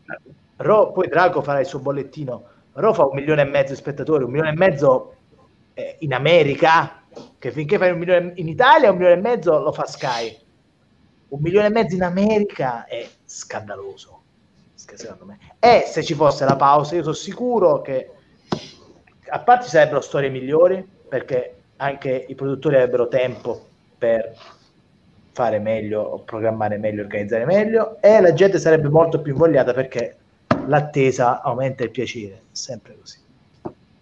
Poi Drago farà il suo bollettino. Raw fa 1,5 milioni di spettatori, 1,5 milioni in America, che finché fai 1 milione in Italia, 1,5 milioni lo fa Sky. 1,5 milioni in America è scandaloso, secondo me. E se ci fosse la pausa, io sono sicuro che a parte ci sarebbero storie migliori, perché anche i produttori avrebbero tempo per fare meglio, programmare meglio, organizzare meglio, e la gente sarebbe molto più invogliata perché l'attesa aumenta il piacere, sempre così.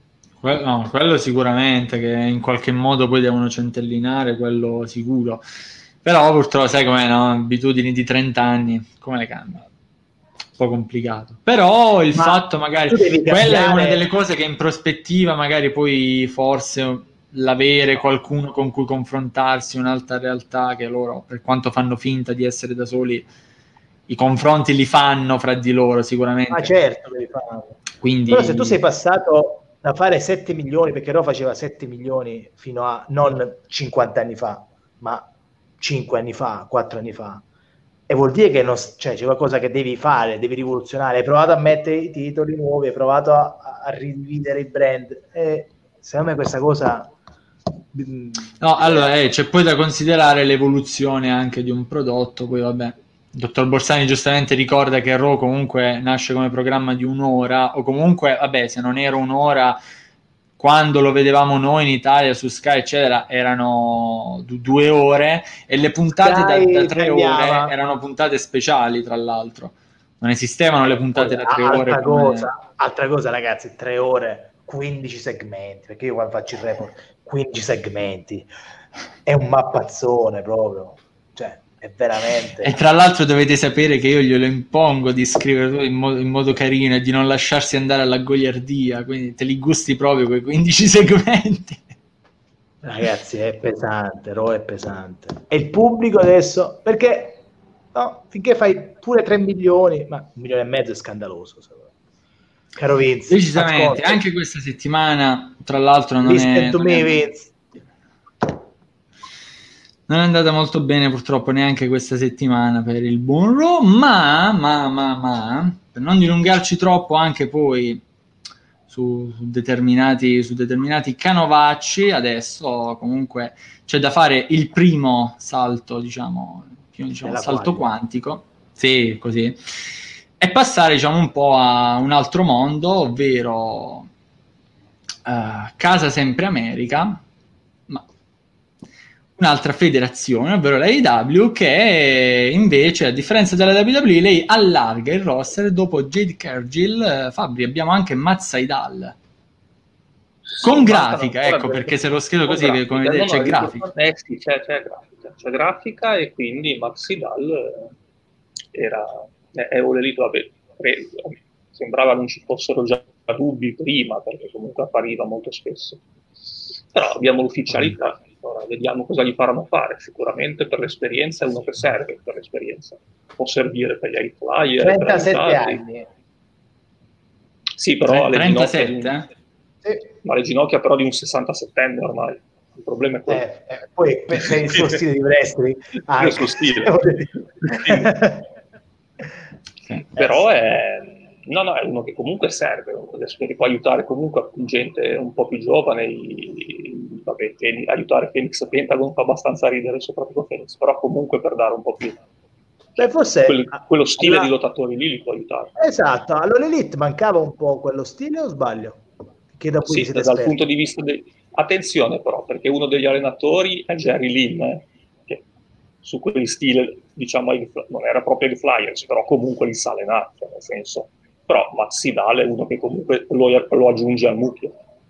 No, quello sicuramente, che in qualche modo poi devono centellinare, quello sicuro. Però purtroppo sai com'è, no? Abitudini di 30 anni, come le cambi? Un po' complicato. Però il Ma fatto magari, tu devi quella è una cambiare. delle cose che in prospettiva magari poi forse l'avere qualcuno con cui confrontarsi, un'altra realtà che loro, per quanto fanno finta di essere da soli, i confronti li fanno fra di loro Ma sicuramente. certo devi farlo. Però se tu sei Quindi passato da fare 7 milioni, perché Raw faceva 7 milioni fino a non 50 anni fa, ma 5 anni fa, 4 anni fa, e vuol dire che non, cioè, c'è qualcosa che devi fare, devi rivoluzionare. Hai provato a mettere i titoli nuovi, hai provato a rivedere il brand. E secondo me questa cosa no, allora bisogna. c'è poi da considerare l'evoluzione anche di un prodotto, poi vabbè. Il dottor Borsani giustamente ricorda che Raw comunque nasce come programma di un'ora, o comunque, vabbè, se non era un'ora, quando lo vedevamo noi in Italia su Sky, eccetera, erano 2 ore, e le puntate da Sky 3 ore tagliava. erano puntate speciali, tra l'altro. Non esistevano le Poi, puntate da 3 ore come... altra cosa, ragazzi, 3 ore, 15 segmenti, perché io quando faccio il report, 15 segmenti, è un mappazzone proprio, cioè, è E veramente. tra l'altro dovete sapere che io glielo impongo di scrivere in modo carino e di non lasciarsi andare alla goliardia, quindi te li gusti proprio quei 15 segmenti. Ragazzi, è pesante, Raw è pesante. E il pubblico adesso, perché no, finché fai pure 3 milioni, ma 1,5 milioni è scandaloso. Caro Vince, fatti Decisamente, conto. anche questa settimana, tra l'altro, Listen to me, Vince. non è andata molto bene purtroppo neanche questa settimana per il buon Raw, ma, per non dilungarci troppo anche poi su determinati canovacci, adesso comunque c'è da fare il primo salto, diciamo Nella salto quaglia. quantico, sì, così, e passare diciamo un po' a un altro mondo, ovvero casa sempre America, ma un'altra federazione, ovvero la AEW, che invece, a differenza della WWE, lei allarga il roster. Dopo Jade Cargill, Fabri, abbiamo anche Matt Sydal. Sì, Con mancano grafica, ancora ecco, perché se lo schiedo con così, come grafica. vedete, No, c'è no, grafica. sì, c'è grafica e quindi Maxi Dal è Olelito, vabbè, sembrava non ci fossero già dubbi prima, perché comunque appariva molto spesso. Però abbiamo l'ufficialità, ora vediamo cosa gli faranno fare. Sicuramente per l'esperienza è uno che serve per l'esperienza. Può servire per gli high flyer, per 37 aiutarli. anni. Sì, però alle ginocchia 37? Sì. ma le ginocchia però di un 67enne ormai. Il problema è quello. Poi per il suo stile di wrestling Il anche. suo stile. Sì. Sì. Però no, no, è uno che comunque serve, che può aiutare comunque gente un po' più giovane, vabbè, aiutare Phoenix Pentagon fa abbastanza ridere, soprattutto Phoenix, però comunque per dare un po' più, Beh, forse quello stile di lottatori lì li può aiutare. esatto, all'Elite mancava un po' quello stile o sbaglio? Che da cui Sì, siete dal punto esperti. di vista attenzione però, perché uno degli allenatori è Jerry Lynn, che su quegli stili, diciamo, non era proprio il Flyers, però comunque li sa allenare, cioè, nel senso. Però Maxi Dal è uno che comunque lo aggiunge al mucchio.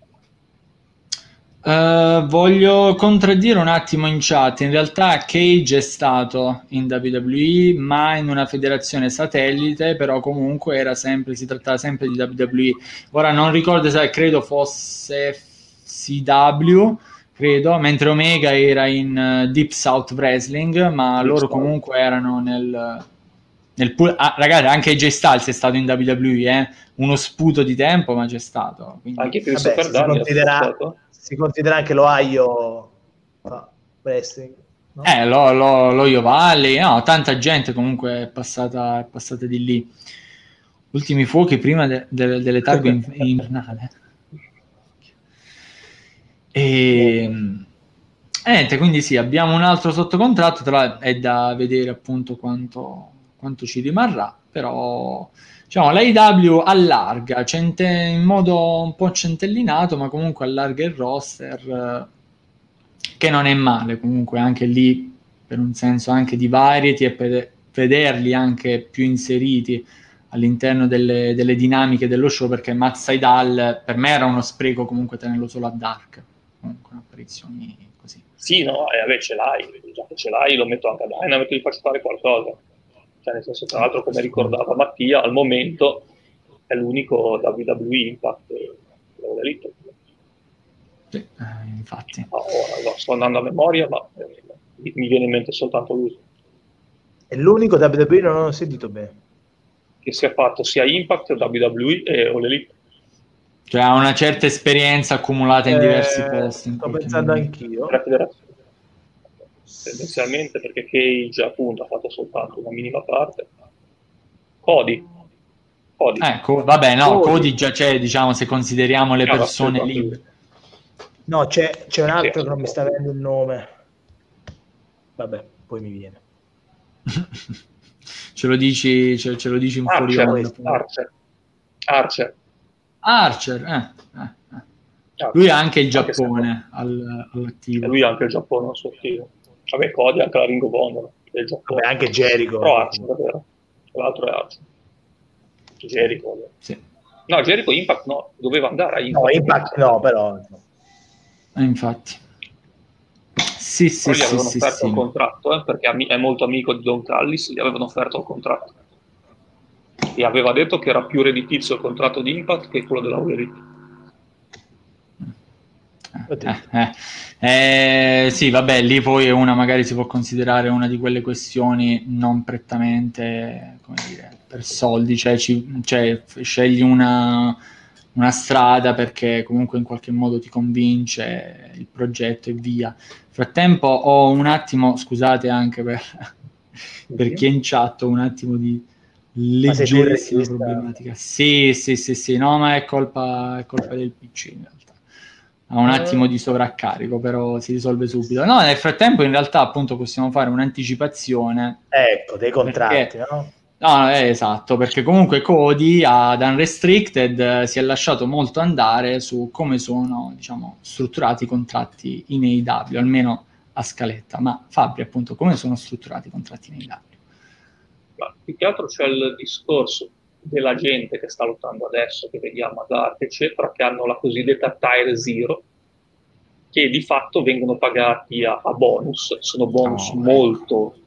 Voglio contraddire un attimo in chat. In realtà Cage è stato in WWE, ma in una federazione satellite, però comunque si trattava sempre di WWE. Ora non ricordo se credo fosse FCW, credo, mentre Omega era in Deep South Wrestling, ma loro comunque erano nel pool. Ragazzi, anche AJ Styles è stato in WWE, uno sputo di tempo, ma c'è stato. Quindi... Anche Vabbè, Christopher Daniels è stato. si considera anche l'Ohio wrestling, no? Lo Iovalli, no, tanta gente comunque è passata di lì. Ultimi fuochi prima delle targhe invernale. Niente, quindi sì, abbiamo un altro sotto contratto, è da vedere appunto quanto ci rimarrà, però diciamo l'AEW allarga in modo un po' centellinato, ma comunque allarga il roster, che non è male, comunque anche lì per un senso anche di variety e per vederli anche più inseriti all'interno delle dinamiche dello show, perché Matt Sydal per me era uno spreco comunque tenerlo solo a Dark, comunque apparizioni così. Sì, no, vabbè, ce l'hai, già che ce l'hai lo metto anche a Dynamite e gli faccio fare qualcosa. Cioè, nel senso, tra l'altro, come ricordava Mattia, al momento è l'unico WWE Impact dell'Elite. Sì, infatti. Ora sto andando a memoria, ma mi viene in mente soltanto lui. È l'unico WWE, non ho sentito bene. Che si è fatto sia Impact, WWE e All Elite. Cioè ha una certa esperienza accumulata in diversi posti. Sto pensando anch'io. Tendenzialmente, perché Cage appunto ha fatto soltanto una minima parte. Cody. Vabbè, no, Cody già c'è, diciamo, se consideriamo le persone sì, libere. No, c'è un altro che non mi sta venendo il nome. Vabbè, poi mi viene. ce lo dici in fuori onda. Archer. Lui ha anche il Giappone all'attivo. Lui ha anche il Giappone al suo attivo. Vabbè, Cody anche la Ring of Honor del Giappone. Vabbè, anche Jericho. Però Archer, davvero. L'altro è Archer. Jericho. Sì. No, Jericho Impact no, doveva andare a Impact. No, Impact no, però. Infatti. Sì, gli avevano offerto il contratto, perché è molto amico di Don Callis, gli avevano offerto il contratto. E aveva detto che era più redditizio il contratto di Impact che quello della All Elite. Sì, vabbè, lì poi magari si può considerare una di quelle questioni non prettamente, come dire, per soldi, cioè scegli una strada perché comunque in qualche modo ti convince il progetto e via. Frattempo ho un attimo, scusate anche per chi è in chat, un attimo di leggerissima problematica. Sì, no, ma è colpa del PC in realtà. Ha un attimo di sovraccarico, però si risolve subito. No, nel frattempo in realtà appunto possiamo fare un'anticipazione. Ecco, dei contratti, no? No, esatto, perché comunque Cody ad Unrestricted si è lasciato molto andare su come sono, diciamo, strutturati i contratti in AEW, almeno a scaletta. Ma Fabri, appunto, come sono strutturati i contratti in AEW? Ma più che altro c'è il discorso della gente che sta lottando adesso, che vediamo a Dark, eccetera, che hanno la cosiddetta Tier Zero, che di fatto vengono pagati a bonus, sono bonus molto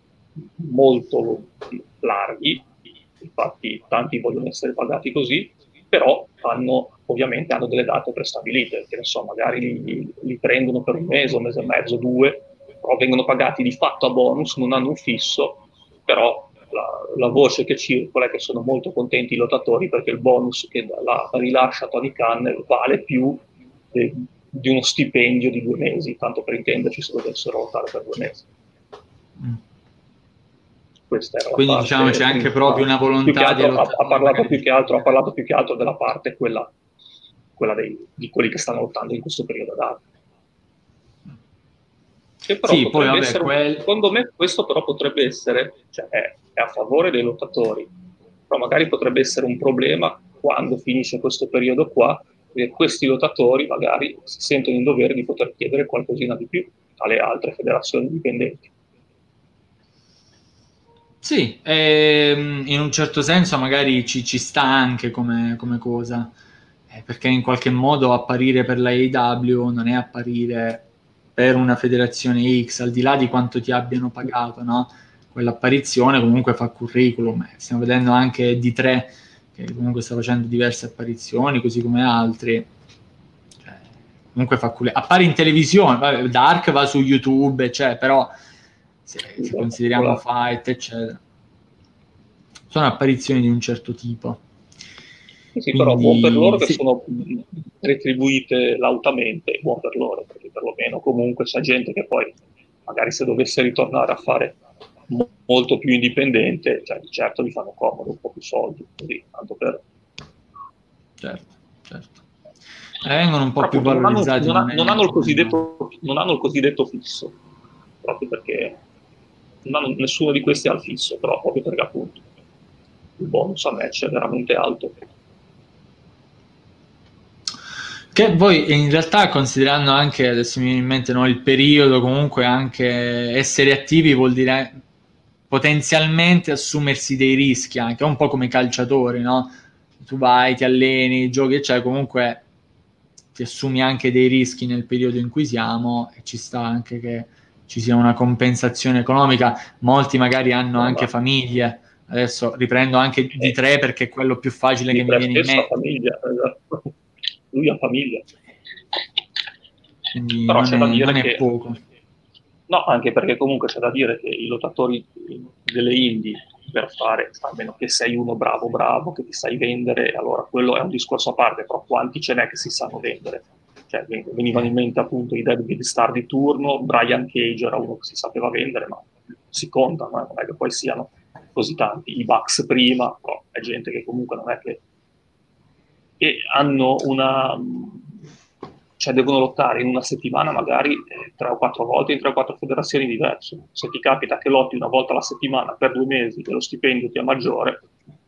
larghi, infatti tanti vogliono essere pagati così, però ovviamente hanno delle date prestabilite, che ne so, magari li prendono per un mese e mezzo, 2, però vengono pagati di fatto a bonus, non hanno un fisso, però la voce che circola è che sono molto contenti i lottatori perché il bonus che rilascia Tony Khan vale più di uno stipendio di 2 mesi, tanto per intenderci se dovessero lottare per 2 mesi. Quindi diciamo c'è anche proprio una volontà ha parlato più che altro della parte quella di quelli che stanno lottando in questo periodo d'arte. Che però sì, poi vabbè, secondo me questo però potrebbe essere, cioè è a favore dei lottatori, però magari potrebbe essere un problema quando finisce questo periodo qua, perché questi lottatori magari si sentono in dovere di poter chiedere qualcosina di più alle altre federazioni dipendenti. Sì, in un certo senso magari ci sta anche come cosa, perché in qualche modo apparire per la AEW non è apparire per una federazione X, al di là di quanto ti abbiano pagato, no? Quell'apparizione comunque fa curriculum. Stiamo vedendo anche D3 che comunque sta facendo diverse apparizioni, così come altri. Cioè, comunque fa curriculum. Appare in televisione, Dark va su YouTube, però se consideriamo fight, eccetera, sono apparizioni di un certo tipo. Sì, però buon per loro che sono retribuite lautamente, buon per loro, perché perlomeno comunque c'è gente che poi magari se dovesse ritornare a fare molto più indipendente, cioè certo gli fanno comodo, un po' più soldi, così, tanto per... Certo. Vengono un po' più valorizzati. Non hanno il cosiddetto fisso, proprio perché non hanno, nessuno di questi ha il fisso, però proprio perché appunto il bonus a match è veramente alto. Che voi in realtà, considerando anche, adesso mi viene in mente, no, il periodo, comunque anche essere attivi vuol dire potenzialmente assumersi dei rischi anche, un po' come i calciatori, no? Tu vai, ti alleni, giochi, eccetera, comunque ti assumi anche dei rischi nel periodo in cui siamo e ci sta anche che ci sia una compensazione economica. Molti magari hanno anche famiglie. Adesso riprendo anche di 3 perché è quello più facile che mi viene in mente. Famiglia, esatto. Lui ha famiglia. Quindi però non è poco. No, anche perché comunque c'è da dire che i lottatori delle indie, per fare, almeno che sei uno bravo, che ti sai vendere, allora quello è un discorso a parte, però quanti ce n'è che si sanno vendere? Cioè, venivano in mente appunto i Deadbeat Star di turno, Brian Cage era uno che si sapeva vendere, ma si conta, non è che poi siano così tanti. I Bucks prima, però è gente che comunque non è che hanno cioè devono lottare in una settimana magari 3 o 4 volte in 3 o 4 federazioni diverse. Se ti capita che lotti una volta alla settimana per 2 mesi e lo stipendio ti è maggiore,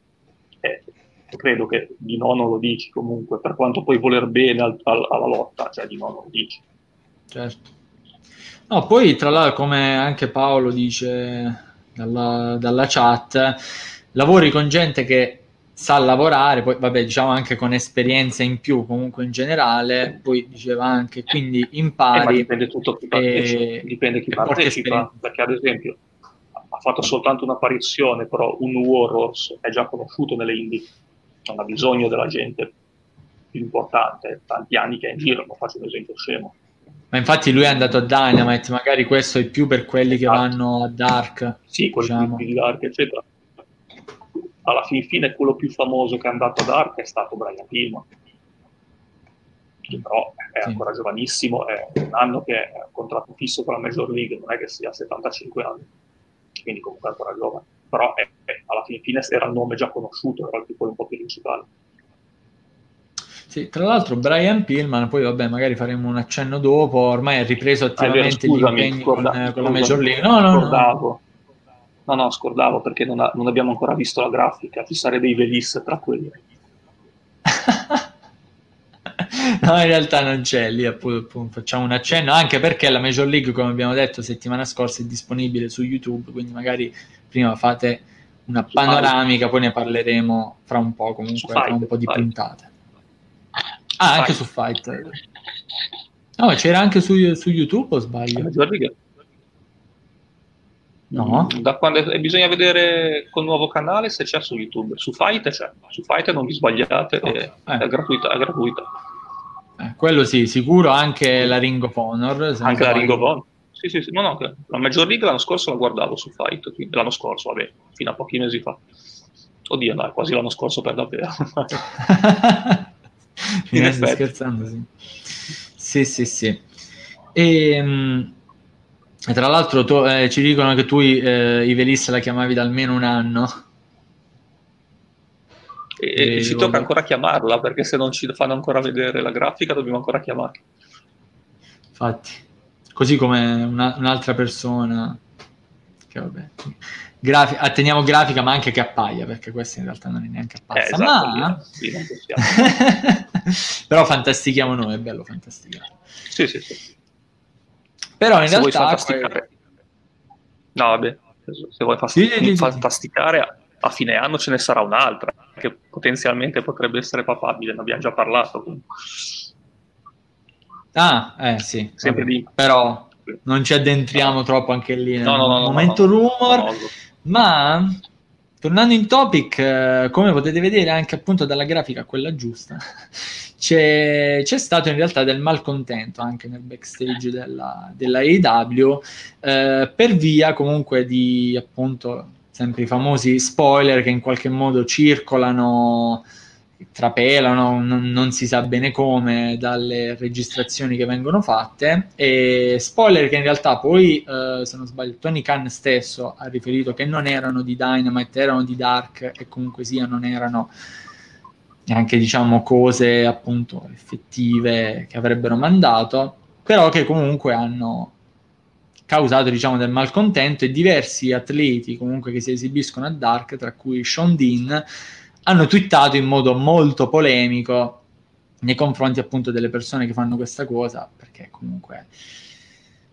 credo che di no non lo dici comunque, per quanto puoi voler bene alla lotta, cioè di no non lo dici. Certo. No, poi tra l'altro, come anche Paolo dice dalla chat, lavori con gente che sa lavorare, poi vabbè, diciamo anche con esperienza in più comunque in generale, poi diceva anche, quindi impari. Ma dipende tutto chi partecipa, dipende chi partecipa, perché ad esempio ha fatto soltanto un'apparizione, però un Warriors è già conosciuto nelle indie, non ha bisogno della gente più importante, tanti anni che è in giro, non faccio un esempio scemo. Ma infatti lui è andato a Dynamite, magari questo è più per quelli che vanno a Dark. Sì, quelli più di Dark, eccetera. Alla fine quello più famoso che è andato a Dark è stato Brian Pillman, che però è ancora giovanissimo, è un anno che è un contratto fisso con la Major League, non è che sia 75 anni, quindi comunque è ancora giovane, però alla fine era il nome già conosciuto, era quello un po' più principale. Sì, tra l'altro Brian Pillman, poi vabbè, magari faremo un accenno dopo, ormai ha ripreso attivamente gli impegni con la Major League. No, scordavo perché non abbiamo ancora visto la grafica, ci sarebbe dei release tra quelli. No, in realtà non c'è, lì appunto facciamo un accenno, anche perché la Major League, come abbiamo detto settimana scorsa, è disponibile su YouTube, quindi magari prima fate una panoramica, poi ne parleremo fra un po', comunque tra un po' di puntate. Ah, anche su Fight. No, c'era anche su YouTube o sbaglio? La Major League? No. Da quando bisogna vedere col nuovo canale se c'è su YouTube. Su Fight c'è. Su Fight non vi sbagliate, è gratuita. Quello sì, sicuro, anche la Ring of Honor. Anche la Ring of Honor. Sì. No, la Major League l'anno scorso la guardavo su Fight. L'anno scorso, vabbè, fino a pochi mesi fa. Oddio, no, è quasi l'anno scorso per davvero. Scherzando, sì. E tra l'altro ci dicono che tu Ivelis la chiamavi da almeno un anno. E ci tocca ancora chiamarla, perché se non ci fanno ancora vedere la grafica dobbiamo ancora chiamarla. Infatti, così come un'altra persona che vabbè, atteniamo grafica ma anche che appaia, perché questa in realtà non è neanche appassa, esatto, però fantastichiamo noi, è bello fantasticare. Sì. Però in realtà fantasticare... No, vabbè, se vuoi fantasticare a fine anno ce ne sarà un'altra che potenzialmente potrebbe essere papabile, ne abbiamo già parlato comunque. Sì, sempre lì. Però non ci addentriamo troppo anche lì nel momento rumor. No. Ma tornando in topic, come potete vedere anche appunto dalla grafica, quella giusta, c'è stato in realtà del malcontento anche nel backstage della AEW, per via comunque di appunto sempre i famosi spoiler che in qualche modo circolano, trapelano, non si sa bene come, dalle registrazioni che vengono fatte, e spoiler che in realtà poi, se non sbaglio, Tony Khan stesso ha riferito che non erano di Dynamite, erano di Dark, e comunque sia non erano neanche, diciamo, cose appunto effettive che avrebbero mandato, però che comunque hanno causato, diciamo, del malcontento, e diversi atleti comunque che si esibiscono a Dark, tra cui Sean Dean, hanno twittato in modo molto polemico nei confronti appunto delle persone che fanno questa cosa, perché comunque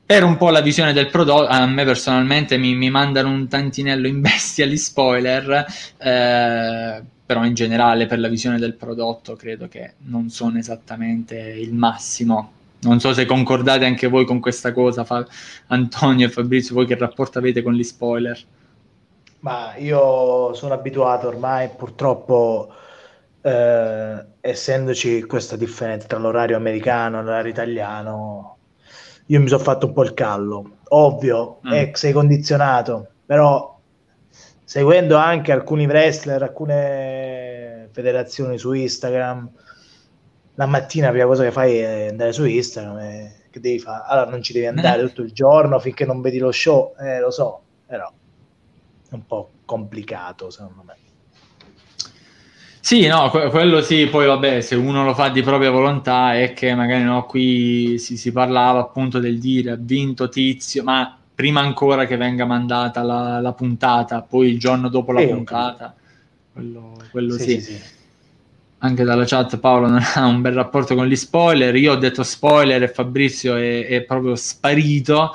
per un po' la visione del prodotto, a me personalmente mi mandano un tantinello in bestia gli spoiler, però in generale per la visione del prodotto credo che non sono esattamente il massimo. Non so se concordate anche voi con questa cosa, Antonio e Fabrizio, voi che rapporto avete con gli spoiler? Ma io sono abituato ormai, purtroppo, essendoci questa differenza tra l'orario americano e l'orario italiano, io mi sono fatto un po' il callo. Ovvio, sei condizionato, però seguendo anche alcuni wrestler, alcune federazioni su Instagram, la mattina la prima cosa che fai è andare su Instagram e che devi fare? Allora non ci devi andare tutto il giorno finché non vedi lo show, lo so, però è un po' complicato secondo me. Sì, no, quello sì, poi vabbè, se uno lo fa di propria volontà è che magari no, qui si parlava appunto del dire ha vinto Tizio, ma prima ancora che venga mandata la puntata, poi il giorno dopo la puntata, quello sì. Sì. Anche dalla chat Paolo non ha un bel rapporto con gli spoiler, io ho detto spoiler e Fabrizio è proprio sparito.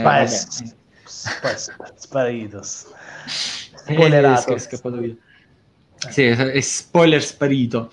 Sparito. Spoilerato. È scappato via. Sì, è spoiler sparito.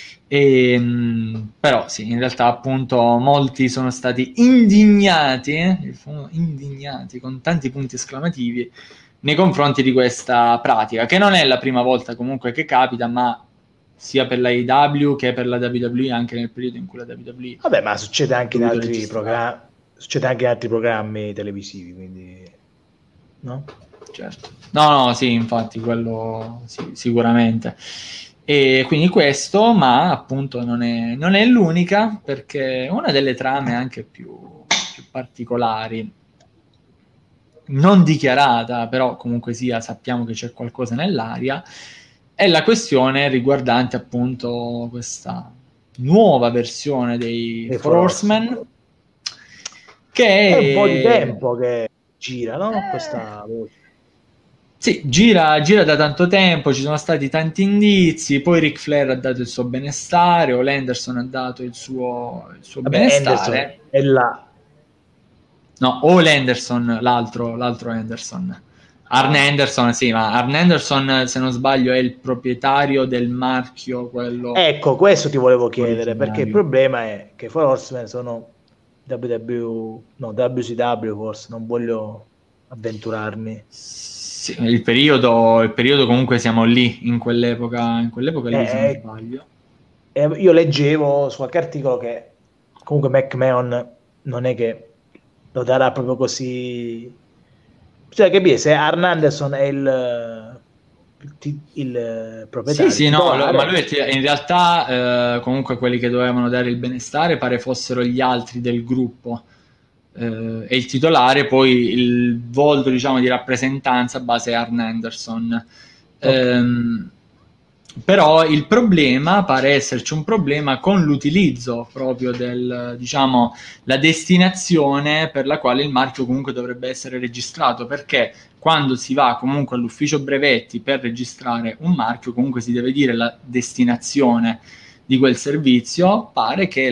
Però sì, in realtà appunto molti sono stati indignati con tanti punti esclamativi nei confronti di questa pratica, che non è la prima volta comunque che capita, ma sia per la AEW che per la WWE, anche nel periodo in cui la WWE... Vabbè, ma succede anche in altri programmi, succede anche in altri programmi televisivi, quindi... no? Certo. No, sì, infatti, quello sì, sicuramente. E quindi questo, ma appunto non è l'unica, perché una delle trame anche più particolari, non dichiarata, però comunque sia, sappiamo che c'è qualcosa nell'aria, è la questione riguardante appunto questa nuova versione dei Four Horsemen, che è un po' di tempo che gira, no? Questa voce. Sì, gira da tanto tempo, ci sono stati tanti indizi, poi Ric Flair ha dato il suo benestare, Ole Anderson ha dato il suo benestare. Anderson è là. No, Ole Anderson, l'altro Anderson. Arne Anderson, sì, ma Arne Anderson, se non sbaglio, è il proprietario del marchio, quello... Ecco, questo ti volevo chiedere, perché il problema è che Four Horsemen sono WCW forse, non voglio avventurarmi. Sì, il periodo comunque siamo lì, in quell'epoca lì, se non sbaglio. Io leggevo su qualche articolo che comunque McMahon non è che lo darà proprio così, cioè capire se Arn Anderson è il proprietario. Sì, no, ma lui in realtà comunque quelli che dovevano dare il benestare pare fossero gli altri del gruppo, e il titolare poi il volto, diciamo, di rappresentanza a base è Arn Anderson. Okay. Però il problema pare esserci un problema con l'utilizzo proprio del, diciamo, la destinazione per la quale il marchio comunque dovrebbe essere registrato, perché quando si va comunque all'ufficio brevetti per registrare un marchio comunque si deve dire la destinazione di quel servizio. Pare che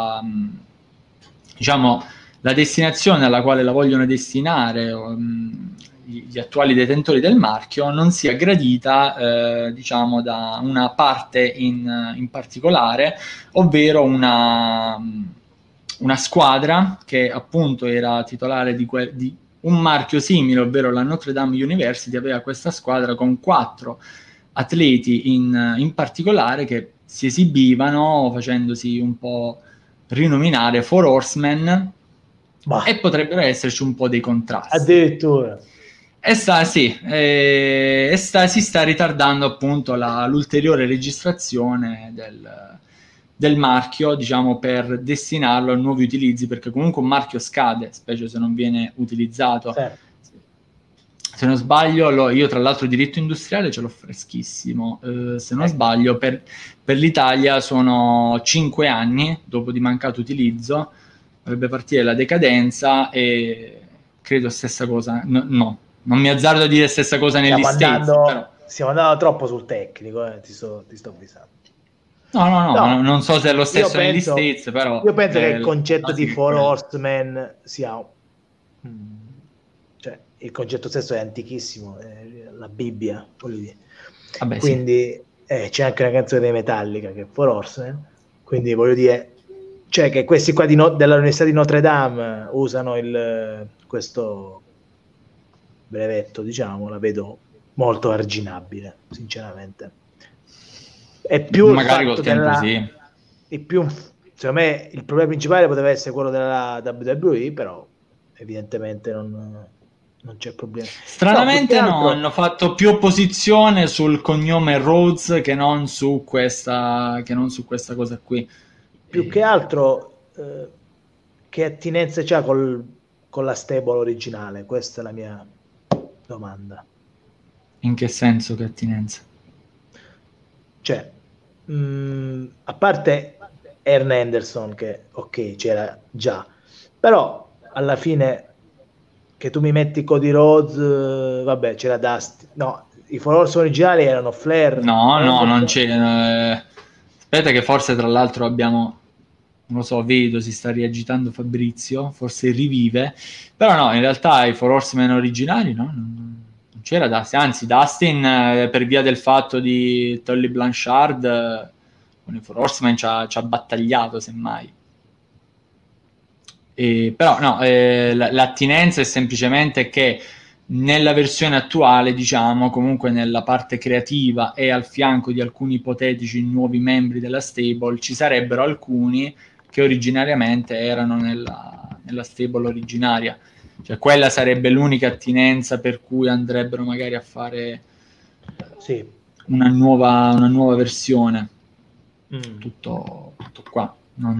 diciamo, la destinazione alla quale la vogliono destinare gli attuali detentori del marchio non sia gradita, diciamo, da una parte in particolare, ovvero una squadra che appunto era titolare di un marchio simile, ovvero la Notre Dame University aveva questa squadra con 4 atleti in particolare che si esibivano facendosi un po' rinominare Four Horsemen, e potrebbero esserci un po' dei contrasti. Addirittura. Si sta ritardando appunto l'ulteriore registrazione del marchio, diciamo, per destinarlo a nuovi utilizzi, perché comunque un marchio scade, specie se non viene utilizzato. Certo. Se non sbaglio, io tra l'altro diritto industriale ce l'ho freschissimo, se non sbaglio per l'Italia sono 5 anni dopo di mancato utilizzo, dovrebbe partire la decadenza, e credo stessa cosa, no, non mi azzardo a dire stessa cosa negli States, però. Stiamo andando troppo sul tecnico, ti sto avvisando. No, non so se è lo stesso negli States, però... Io penso che il concetto di Four Horsemen sia Cioè, il concetto stesso è antichissimo, è la Bibbia, voglio dire. Vabbè, quindi c'è anche una canzone dei Metallica che è For Horsemen, quindi voglio dire, cioè che questi qua dell'Università di Notre Dame usano questo brevetto, diciamo, la vedo molto arginabile, sinceramente. È più magari col tempo è più, secondo me il problema principale poteva essere quello della WWE, però evidentemente non c'è problema. Stranamente hanno fatto più opposizione sul cognome Rhodes che non su questa cosa qui. Più che altro che attinenza c'ha con la stable originale? Questa è la mia domanda. In che senso che attinenza? Cioè, a parte Arn Anderson, che ok, c'era già, però alla fine che tu mi metti Cody Rhodes, vabbè, c'era Dusty. No, i For Horsemen originali erano Flair. No, non c'è. Aspetta che forse tra l'altro abbiamo, non lo so, vedo, si sta riagitando Fabrizio, forse rivive, però no, in realtà i For Horsemen originali no, non c'era Dustin, anzi Dustin per via del fatto di Tully Blanchard con i For Horsemen ci ha battagliato semmai. Però no, l'attinenza è semplicemente che nella versione attuale, diciamo, comunque nella parte creativa e al fianco di alcuni ipotetici nuovi membri della stable, ci sarebbero alcuni che originariamente erano nella stable originaria. Cioè quella sarebbe l'unica attinenza per cui andrebbero magari a fare una nuova versione. Tutto qua.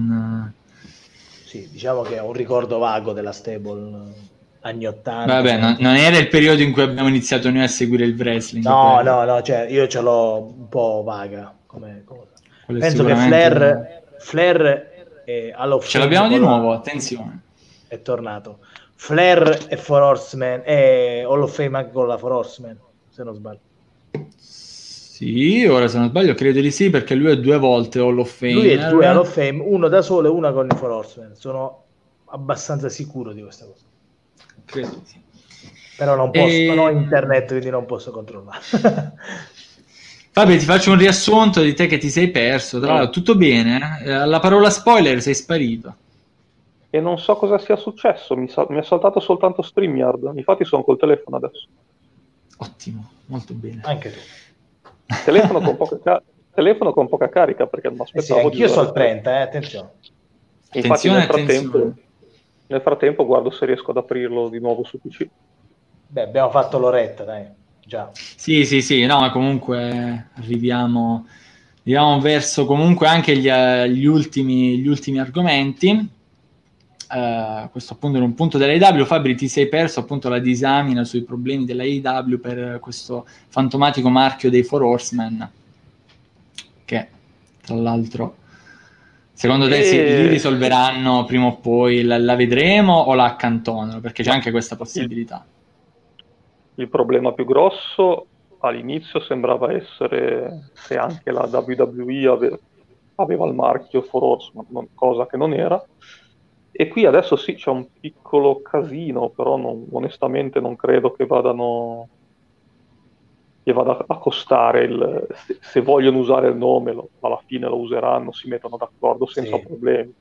Sì, diciamo che è un ricordo vago della stable anni 80. Vabbè, non era il periodo in cui abbiamo iniziato noi a seguire il wrestling. No, cioè io ce l'ho un po' vaga come cosa. Penso che Flair e Hall of Fame ce l'abbiamo di nuovo, attenzione. È tornato. Flair e For Horsemen e Hall of Fame anche con la For Horsemen, se non sbaglio. Sì, ora se non sbaglio credo di sì, perché lui è 2 volte Hall of Fame. Lui è 2 Hall of Fame, uno da solo e una con i For Horsemen. Sono abbastanza sicuro di questa cosa. Credo sì. Però non ho internet, quindi non posso controllare. Vabbè, ti faccio un riassunto di te che ti sei perso. Tra l'altro, tutto bene? Alla parola spoiler sei sparito. E non so cosa sia successo, mi è saltato soltanto StreamYard. Infatti sono col telefono adesso. Ottimo, molto bene. Anche tu. Telefono con poca carica, perché non aspettavo. Sì, anch'io sono al 30, attenzione. Infatti nel frattempo guardo se riesco ad aprirlo di nuovo su PC. Beh, abbiamo fatto l'oretta, dai. Già. Sì, no, ma comunque arriviamo verso comunque anche gli ultimi argomenti. Questo appunto è un punto dell'AEW. Fabri, ti sei perso appunto la disamina sui problemi dell'AEW per questo fantomatico marchio dei For Horsemen, che tra l'altro secondo te li risolveranno prima o poi, la vedremo o la accantonano? Perché c'è anche questa possibilità. Il problema più grosso all'inizio sembrava essere se anche la WWE aveva il marchio For Horsemen, cosa che non era. E qui adesso sì, c'è un piccolo casino, però onestamente non credo che vada a costare se vogliono usare il nome, alla fine lo useranno, si mettono d'accordo senza problemi.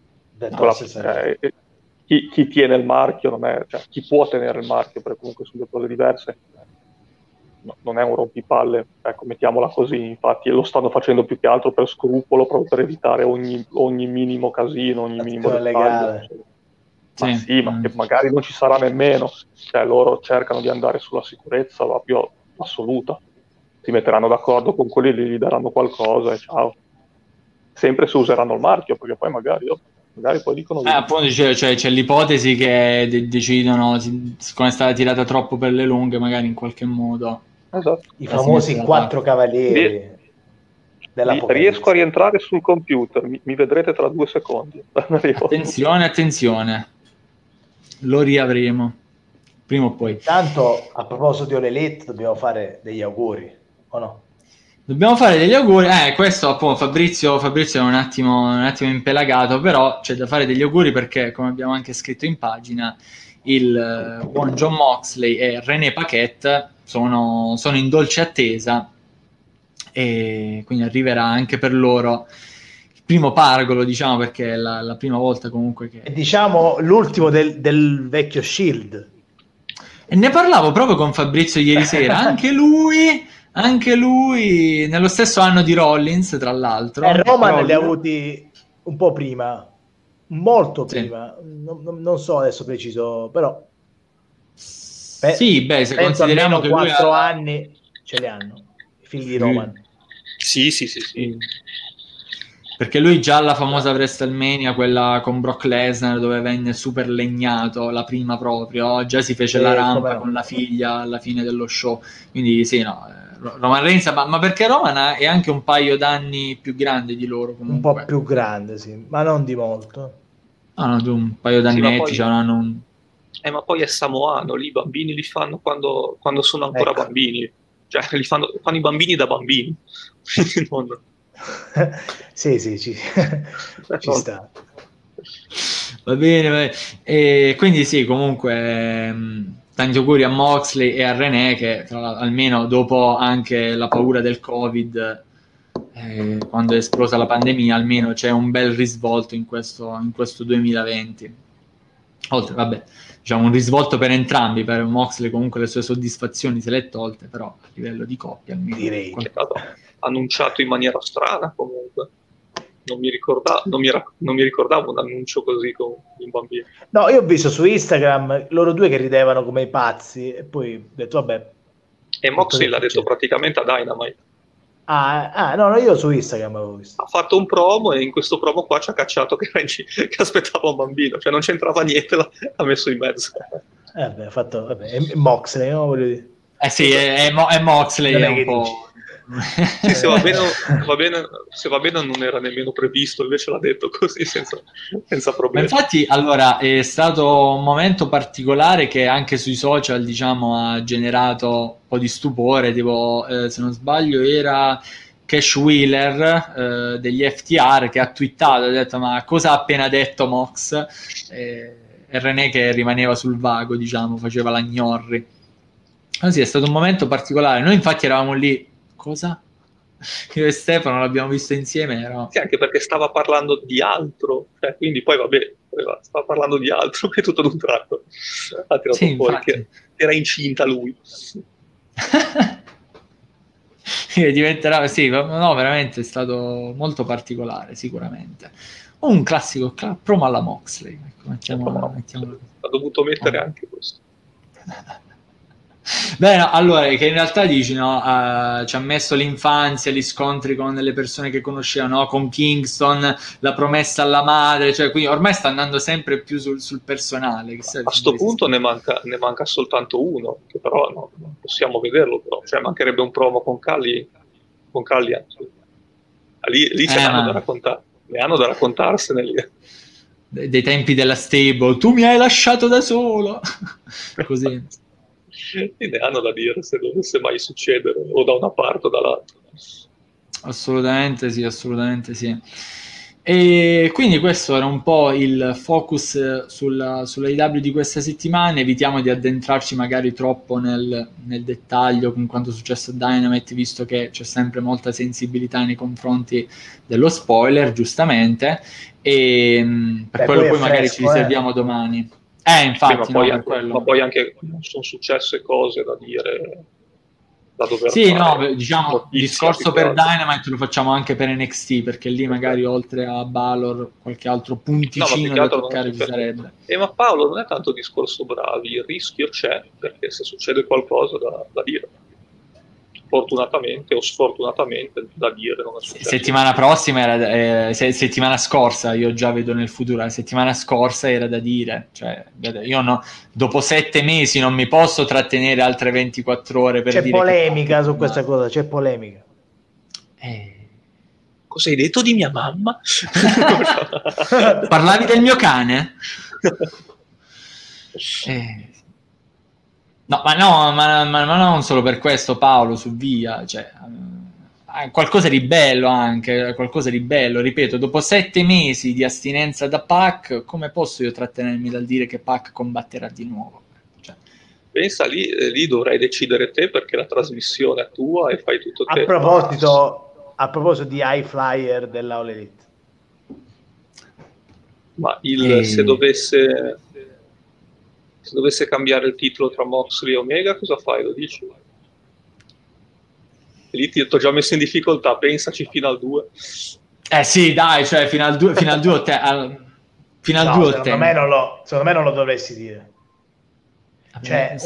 Chi tiene il marchio non è, cioè, chi può tenere il marchio, perché comunque sono due cose diverse, non è un rompipalle, ecco, mettiamola così. Infatti lo stanno facendo più che altro per scrupolo, proprio per evitare ogni minimo casino, ogni minimo dettaglio. Ma che magari non ci sarà nemmeno, cioè loro cercano di andare sulla sicurezza la più assoluta, si metteranno d'accordo con quelli lì, gli daranno qualcosa e ciao, sempre se useranno il marchio, perché poi magari poi dicono appunto c'è l'ipotesi che decidono, siccome è stata tirata troppo per le lunghe, magari in qualche modo. Esatto. I famosi 4 cavalieri. Riesco a rientrare sul computer, mi vedrete tra 2 secondi. Attenzione, lo riavremo prima o poi. Intanto, a proposito di All Elite, dobbiamo fare degli auguri, o no? Dobbiamo fare degli auguri, questo appunto Fabrizio è un attimo impelagato, però c'è da fare degli auguri perché, come abbiamo anche scritto in pagina, buon Jon Moxley e René Paquette sono in dolce attesa, e quindi arriverà anche per loro il primo pargolo, diciamo, perché è la prima volta comunque che... E diciamo l'ultimo del vecchio Shield. E ne parlavo proprio con Fabrizio ieri sera, anche lui nello stesso anno di Rollins, tra l'altro. Roman li ha avuti un po' prima, molto prima, non so adesso preciso, però sì, beh, se consideriamo che 4 anni ce li hanno i figli di Roman. Sì. Perché lui già alla famosa WrestleMania, quella con Brock Lesnar, dove venne super legnato, la prima proprio, già si fece la rampa con la figlia alla fine dello show. Quindi sì, no, Roman Reigns, ma perché Roman è anche un paio d'anni più grande di loro comunque. Un po' più grande, sì, ma non di molto. No, un paio d'annetti, sì, ma poi è samoano, lì i bambini li fanno quando sono ancora bambini. Cioè, fanno i bambini da bambini. sì, ci sta. Va bene. E quindi sì, comunque tanti auguri a Moxley e a René, che almeno dopo anche la paura del Covid, quando è esplosa la pandemia, almeno c'è un bel risvolto in questo 2020. Oltre, vabbè, diciamo un risvolto per entrambi. Per Moxley comunque le sue soddisfazioni se le è tolte, però a livello di coppia almeno direi che è stato annunciato in maniera strana comunque. Non mi ricordavo un annuncio così con un bambino. No, io ho visto su Instagram loro due che ridevano come i pazzi e poi ho detto vabbè. E Moxley l'ha detto praticamente a Dynamite. No, io su Instagram avevo visto. Ha fatto un promo e in questo promo qua ci ha cacciato che aspettava un bambino, cioè non c'entrava niente, l'ha messo in mezzo. Ha fatto, è Moxley, no? Voglio dire. Sì, è Moxley, è un po'... Sì, se va bene non era nemmeno previsto, invece l'ha detto così senza problemi. Ma infatti, allora, è stato un momento particolare che anche sui social, diciamo, ha generato un po' di stupore, tipo, se non sbaglio era Cash Wheeler degli FTR che ha twittato, ha detto ma cosa ha appena detto Mox? E René che rimaneva sul vago, diciamo, faceva la gnorri. Così è stato un momento particolare. Noi infatti eravamo lì. Cosa? Io e Stefano l'abbiamo visto insieme. Sì, anche perché stava parlando di altro, quindi poi vabbè, stava parlando di altro che tutto d'un tratto ha tirato fuori che era incinta lui. Diventerà, sì, no, veramente è stato molto particolare, sicuramente. Un classico promo alla Moxley. Ecco, ha dovuto mettere anche questo. Beh, no, allora, che in realtà dici, no, ci ha messo l'infanzia, gli scontri con le persone che conoscevano, no? Con Kingston, la promessa alla madre, cioè, quindi ormai sta andando sempre più sul personale. A questo punto ne manca soltanto uno, che però no, non possiamo vederlo, però. Cioè mancherebbe un promo con Calli anche. Lì ce l'hanno da raccontare, ne hanno da raccontarsene lì. Dei tempi della stable, tu mi hai lasciato da solo, così. E ne hanno da dire se dovesse mai succedere, o da una parte o dall'altra. Assolutamente sì. E quindi questo era un po' il focus sulla AEW di questa settimana. Evitiamo di addentrarci magari troppo nel dettaglio con quanto è successo a Dynamite, visto che c'è sempre molta sensibilità nei confronti dello spoiler, giustamente, e per quello poi magari ci riserviamo domani. Infatti, ma poi anche sono successe cose da dire, da dover fare. Diciamo, il discorso per Dynamite lo facciamo anche per NXT, perché lì magari oltre a Balor qualche altro punticino da toccare ci sarebbe. Ma Paolo, non è tanto discorso bravi, il rischio c'è, perché se succede qualcosa da dire. Fortunatamente o sfortunatamente da dire non è successo. Settimana prossima settimana scorsa, io già vedo nel futuro, la settimana scorsa era da dire, cioè io dopo 7 mesi non mi posso trattenere altre 24 ore per dire. C'è polemica su questa cosa, c'è polemica. Cosa hai detto di mia mamma? Parlavi del mio cane? No, ma non solo per questo, Paolo, su via, cioè, qualcosa di bello anche, qualcosa di bello, ripeto, dopo 7 mesi di astinenza da Pac, come posso io trattenermi dal dire che Pac combatterà di nuovo? Cioè. Pensa, lì dovrai decidere te, perché la trasmissione è tua e fai tutto te. A proposito di High Flyer della All Elite. Ma se dovesse cambiare il titolo tra Moxley e Omega, cosa fai? Lo dici? Lì ti ho già messo in difficoltà, pensaci fino al 2. Sì, dai, cioè fino al 2 secondo me non lo dovresti dire. Cioè,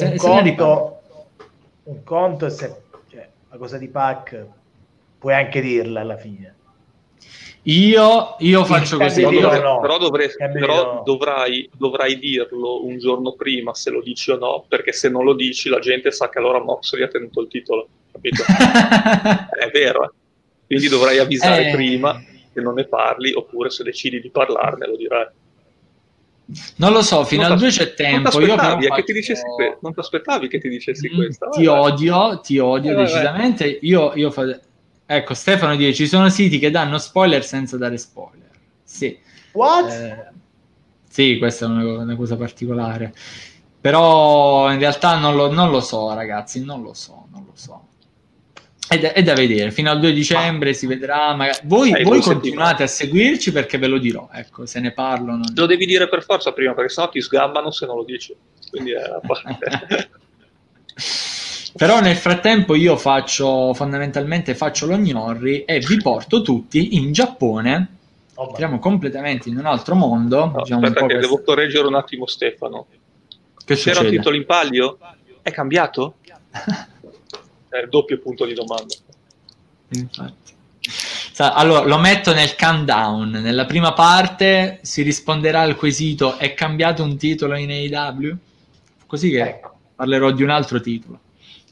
un conto è se, cioè, la cosa di Pac puoi anche dirla alla fine. Io faccio così, però dovrai dirlo un giorno prima se lo dici o no, perché se non lo dici la gente sa che allora Moxley ha tenuto il titolo, capito? È vero, eh? Quindi dovrai avvisare prima che non ne parli, oppure se decidi di parlarne lo dirai. Non lo so, fino al 2 c'è tempo. Non ti aspettavi che ti dicessi questo? Ti odio decisamente. Io ecco, Stefano dice: ci sono siti che danno spoiler senza dare spoiler. Sì. What? Sì, questa è una cosa particolare. Però in realtà non lo so, ragazzi, non lo so. È da vedere, fino al 2 dicembre si vedrà. Voi continuate a seguirci, perché ve lo dirò, ecco, se ne parlano. Lo devi dire per forza prima, perché sennò ti sgammano se non lo dici. Quindi Però nel frattempo io fondamentalmente faccio lo gnorri e vi porto tutti in Giappone. Entriamo completamente in un altro mondo. No, aspetta, che devo correggere un attimo Stefano. Che c'era un titolo in palio? È cambiato? È il doppio punto di domanda. Infatti. Allora lo metto nel countdown. Nella prima parte si risponderà al quesito: è cambiato un titolo in AEW? Così che parlerò di un altro titolo.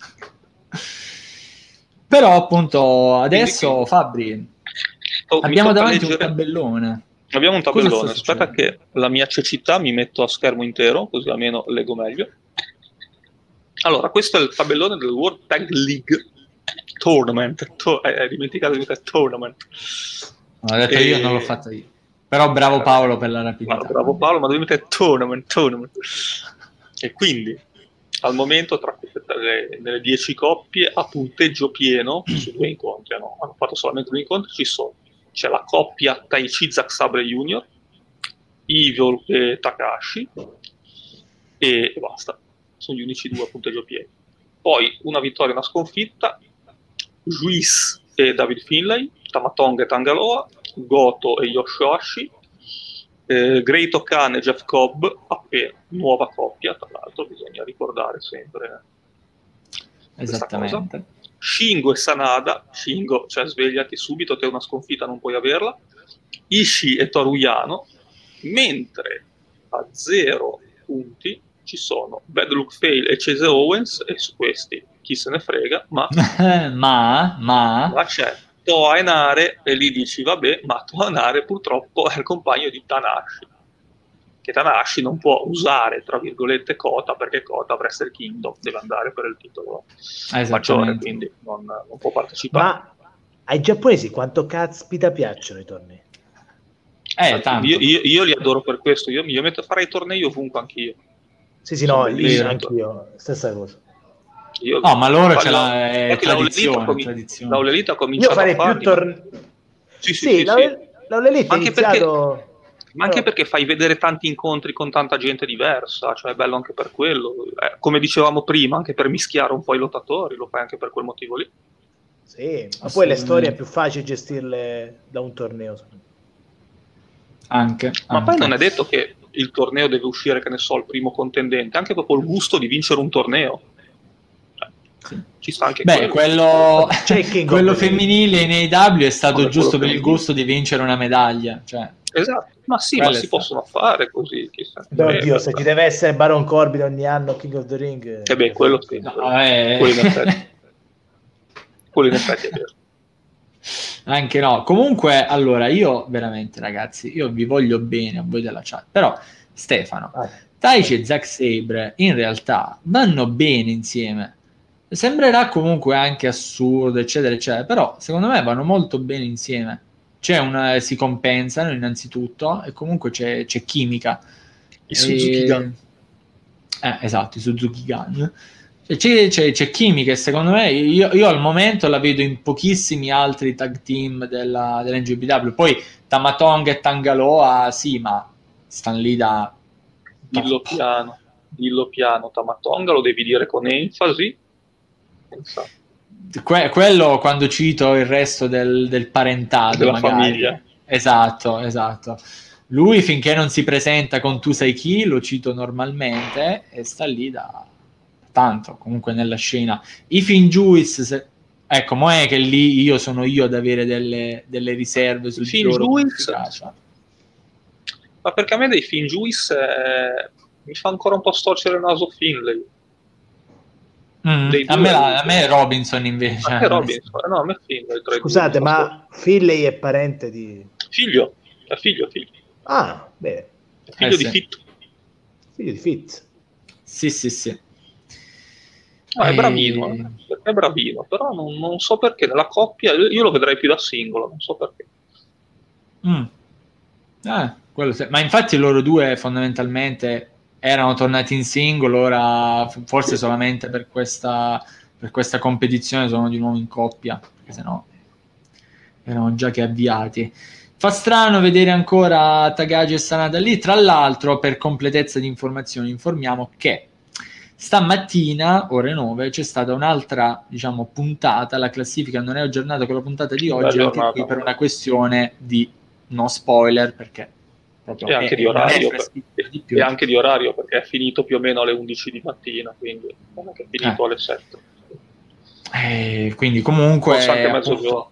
Però appunto adesso, Fabri, abbiamo davanti un tabellone. Abbiamo un tabellone. Aspetta che la mia cecità mi metto a schermo intero, così almeno leggo meglio. Allora, questo è il tabellone del World Tag League Tournament. Hai dimenticato di mettere Tournament. Ho detto io, non l'ho fatto io. Però bravo Paolo per la rapidità. Bravo Paolo, ma devi mettere Tournament. E quindi, al momento, nelle 10 coppie a punteggio pieno, su 2 incontri, hanno fatto solamente 2 incontri, c'è la coppia Taichi Zack Sabre Jr., Evil e Takahashi, e basta. Sono gli unici 2 a punteggio pieno. Poi una vittoria e una sconfitta, Juice e David Finlay, Tamatonga e Tangaloa, Goto e Yoshihashi, Great Okan e Jeff Cobb, appena nuova coppia, tra l'altro bisogna ricordare sempre esattamente. Shingo e Sanada, cioè svegliati subito, te una sconfitta non puoi averla, Ishii e Toru Yano, mentre a 0 punti ci sono Bad Luck Fail e Chase Owens, e su questi chi se ne frega, ma c'è Toa Henare, e lì dici vabbè, ma Toa Henare purtroppo è il compagno di Tanahashi, che Tanahashi non può usare tra virgolette Kota, perché Kota a Wrestle Kingdom deve andare per il titolo maggiore, quindi non può partecipare. Ma ai giapponesi quanto caspita piacciono i tornei? Tanto. Io li adoro per questo, io farei tornei ovunque anch'io. Sì, no, lì anch'io, stessa cosa. Ma loro c'è la tradizione. La All Elite ha cominciato a fare più tornei. Sì, la All Elite è iniziato... Ma anche perché fai vedere tanti incontri con tanta gente diversa, cioè è bello anche per quello. Come dicevamo prima, anche per mischiare un po' i lottatori, lo fai anche per quel motivo lì. Sì, ma poi le storie è più facile gestirle da un torneo. Anche. Ma poi non è detto che il torneo deve uscire, che ne so, il primo contendente, anche proprio il gusto di vincere un torneo. Ci sta anche quello femminile in AEW è stato giusto per il gusto di vincere una medaglia, cioè. Esatto, ma sì, ma si possono fare così, chissà. Oddio, se ci deve essere Baron Corbin ogni anno King of the Ring, quello sì, quello in effetti è vero. Anche no, comunque, allora, io veramente, ragazzi, io vi voglio bene a voi della chat, però Stefano, Taichi e Zack Sabre in realtà vanno bene insieme, Sembrerà comunque anche assurdo, eccetera, eccetera, però secondo me vanno molto bene insieme. Si compensano innanzitutto e comunque c'è chimica. I Suzuki Gun. Esatto, i Suzuki Gun. C'è chimica e secondo me io al momento la vedo in pochissimi altri tag team dell'NJPW. Poi Tamatonga e Tangaloa, sì, ma stanno lì da... Dillo piano, Tamatonga lo devi dire con enfasi. Quello quando cito il resto del parentato, della magari. Famiglia. Esatto. Lui finché non si presenta con tu sai chi, lo cito normalmente e sta lì da tanto, comunque nella scena. I Finjuice, ecco, mo è che lì sono io ad avere delle riserve sul loro efficacia. Ma perché a me dei Finjuice mi fa ancora un po' storcere il naso Finlay. A me Robinson invece. A me Finlay. Scusate, ma Finlay è parente di... Figlio. Ah, bene. Figlio di Fitz. Figlio di Fitz. Sì. No, è bravino, però non so perché nella coppia io lo vedrei più da singolo, non so perché. Ma infatti loro due fondamentalmente erano tornati in singolo, ora forse solamente per questa competizione sono di nuovo in coppia, perché sennò erano già che avviati. Fa strano vedere ancora Takagi e Sanada lì. Tra l'altro, per completezza di informazioni, informiamo che stamattina, ore 9, c'è stata un'altra, puntata. La classifica non è aggiornata con la puntata di oggi, anche qui per una questione di no spoiler, perché proprio e anche di orario, e anche di orario, perché è finito più o meno alle 11 di mattina, quindi non è che è finito alle 7. Quindi comunque forse anche mezzogiorno.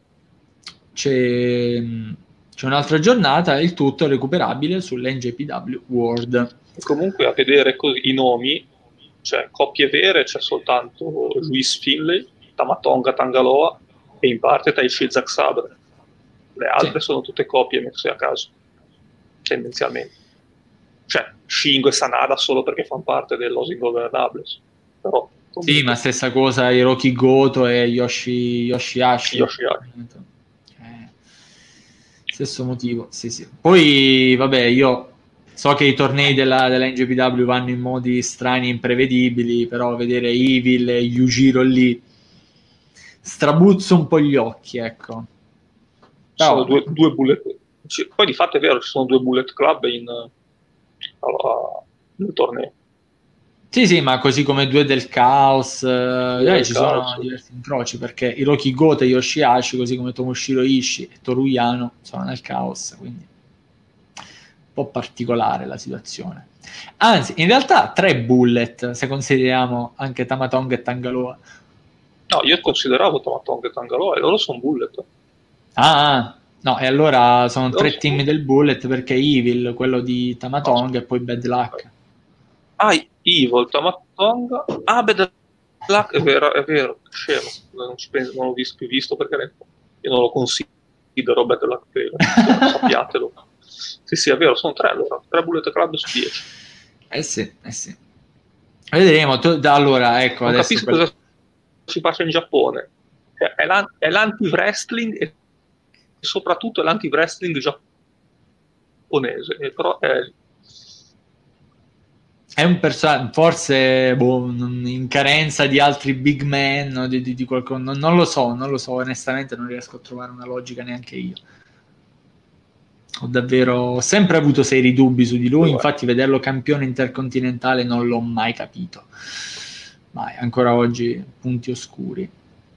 C'è un'altra giornata, il tutto è recuperabile sull'NJPW World. E comunque a vedere così i nomi, cioè coppie vere c'è soltanto Luis Finlay, Tamatonga Tangaloa e in parte Taishi Zack Sabre. Le altre sono tutte coppie messe a caso, tendenzialmente. Cioè Shingo e Sanada solo perché fanno parte del Los Ingovernables. Però comunque... Sì, ma stessa cosa Hiroki Goto e Yoshihashi. Stesso motivo, sì. Poi, vabbè, io so che i tornei della NJPW vanno in modi strani e imprevedibili, però vedere Evil e Yujiro lì strabuzzo un po' gli occhi, ecco. Sono due bullet. Poi di fatto è vero, ci sono 2 bullet club nel torneo. Sì, ma così come 2 del Chaos, ci sono diversi incroci, perché Hiroki Goto e Yoshihashi, così come Tomoshiro Ishii e Toru Yano, sono nel Chaos, quindi un po' particolare la situazione. Anzi, in realtà 3 bullet, se consideriamo anche Tamatonga e Tangaloa. No, io consideravo Tamatonga e Tangaloa e loro sono bullet. No, e allora sono 3 team del bullet, perché Evil, quello di Tamatonga e poi Bad Luck. Evil, Tamatonga. Bad Luck, è vero, scemo. Non l'ho più visto perché io non lo considero Bad Luck vero, sappiatelo. Sì, è vero, sono 3 allora, 3 bullet club su 10. Sì. Vedremo. Allora, ecco, non adesso capisco cosa si faccia in Giappone. È l'anti-wrestling e soprattutto è l'anti-wrestling giapponese, però è un personaggio forse in carenza di altri big man, no? di qualcosa, non lo so, onestamente non riesco a trovare una logica neanche io. Ho sempre avuto seri dubbi su di lui, infatti vederlo campione intercontinentale non l'ho mai capito, mai, ancora oggi punti oscuri.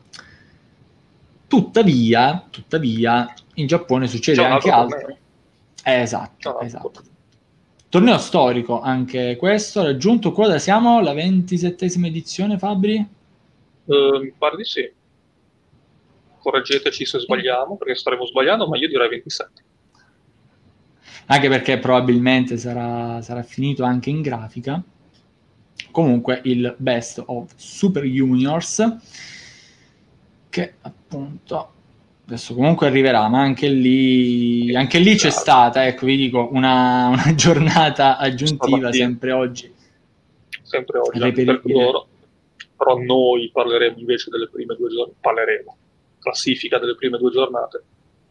Tuttavia in Giappone succede anche altro. Esatto. Torneo storico anche questo, raggiunto quota, siamo alla 27esima edizione, Fabri? Mi pare di sì. Correggeteci se sbagliamo, perché staremo sbagliando, ma io direi 27. Anche perché probabilmente sarà finito anche in grafica. Comunque il Best of Super Juniors, che appunto adesso comunque arriverà, ma anche lì c'è stata, ecco, vi dico, una giornata aggiuntiva sempre oggi reperibile. però noi parleremo invece delle prime 2 giornate, classifica delle prime 2 giornate.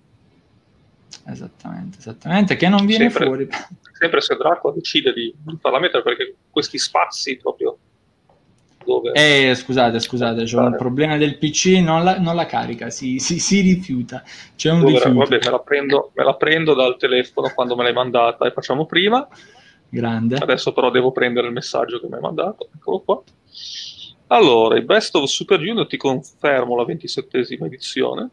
Esattamente, che non viene fuori. Sempre se Draco decide di farla mettere, perché questi spazi proprio dove... Scusate, c'è un problema del PC, non la carica, si rifiuta, c'è un rifiuto. Vabbè, me la prendo dal telefono quando me l'hai mandata e facciamo prima. Grande. Adesso però devo prendere il messaggio che mi hai mandato, eccolo qua. Allora, il Best of Super Junior, ti confermo la 27esima edizione,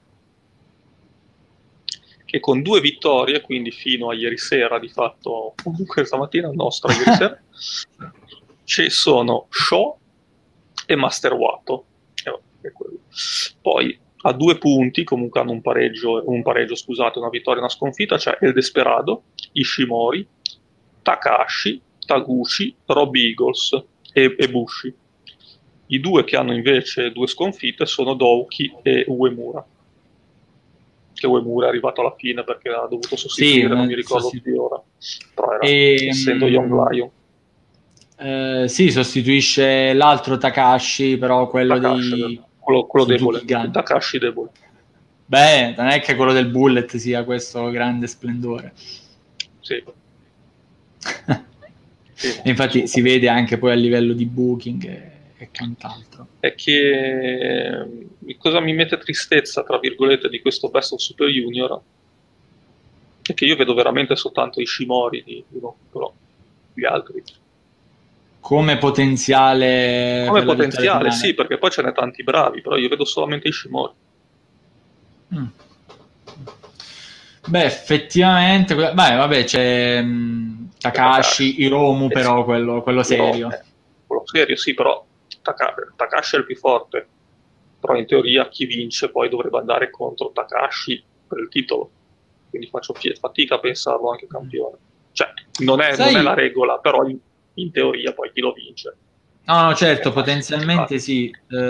che con 2 vittorie, quindi fino a ieri sera, di fatto, comunque stamattina, nostra ieri sera, ci sono Sho e Master Wato. Poi a 2 punti, comunque hanno un pareggio, scusate, una vittoria e una sconfitta, c'è El Desperado, Ishimori, Takahashi, Taguchi, Robbie Eagles e Bushi. I 2 che hanno invece 2 sconfitte sono Douki e Uemura. Che Uemura è arrivato alla fine perché ha dovuto sostituire, non mi ricordo più ora, però era, essendo Young Lion. Sì, sostituisce l'altro Takahashi, però quello quello debole, Takahashi debole. Beh, non è che quello del Bullet sia questo grande splendore. Sì. Sì, infatti si vede anche poi a livello di booking e quant'altro. È che cosa mi mette tristezza, tra virgolette, di questo Best of Super Junior è che io vedo veramente soltanto Ishimori però gli altri come potenziale sì, perché poi ce n'è tanti bravi, però io vedo solamente Ishimori. Beh, effettivamente, vabbè, c'è Takahashi, Hiromu, però quello serio. Quello serio, sì, però Takahashi è il più forte, però in teoria chi vince poi dovrebbe andare contro Takahashi per il titolo, quindi faccio fatica a pensarlo anche campione. Cioè, non è la regola, però in teoria poi chi lo vince. No, certo, potenzialmente sì.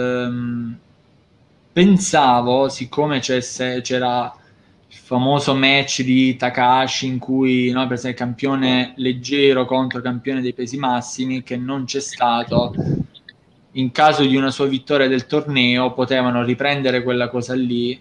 Pensavo, siccome c'era il famoso match di Takahashi in cui per esempio campione leggero contro campione dei pesi massimi, che non c'è stato, in caso di una sua vittoria del torneo potevano riprendere quella cosa lì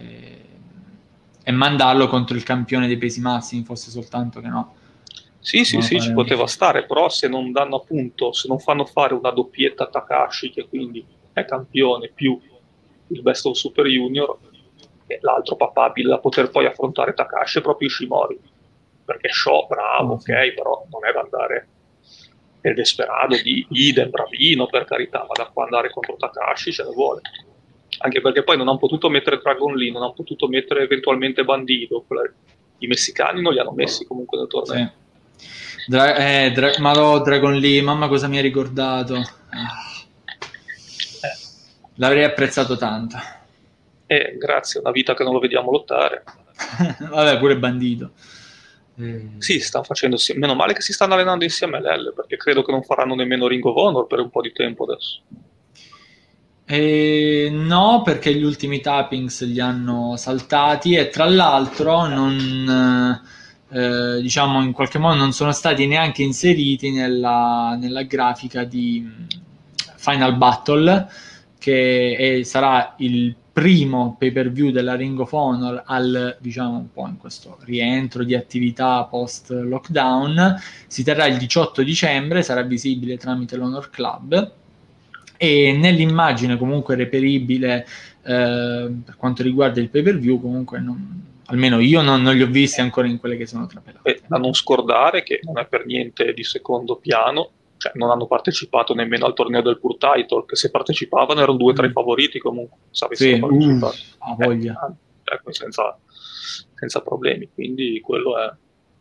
e mandarlo contro il campione dei pesi massimi, fosse soltanto che no. Sì, ci poteva stare, però se non danno appunto, se non fanno fare una doppietta a Takahashi, che quindi è campione, più il Best of Super Junior, e l'altro papabile da poter poi affrontare Takahashi è proprio Ishimori, perché Sho, bravo, ok, però non è da andare nel Desperado di idem, bravino, per carità, ma da qua andare contro Takahashi ce ne vuole. Anche perché poi non hanno potuto mettere Dragon Lee, non hanno potuto mettere eventualmente Bandido, i messicani non li hanno messi comunque nel torneo. Sì. Dragon Lee, mamma cosa mi ha ricordato. L'avrei apprezzato tanto. Grazie, una vita che non lo vediamo lottare. Vabbè, pure Bandito. Sì, stanno facendo, meno male che si stanno allenando insieme a LL, perché credo che non faranno nemmeno Ring of Honor per un po' di tempo adesso. No, perché gli ultimi tappings li hanno saltati e tra l'altro diciamo in qualche modo non sono stati neanche inseriti nella grafica di Final Battle, che sarà il primo pay per view della Ring of Honor diciamo un po' in questo rientro di attività post lockdown. Si terrà il 18 dicembre, sarà visibile tramite l'Honor Club e nell'immagine comunque reperibile per quanto riguarda il pay per view comunque almeno io non li ho visti ancora in quelle che sono trapelate. Da non scordare che non è per niente di secondo piano, cioè non hanno partecipato nemmeno al torneo del Pure Title, che se partecipavano erano 2 o 3 favoriti comunque, a voglia. Senza problemi, quindi quello è.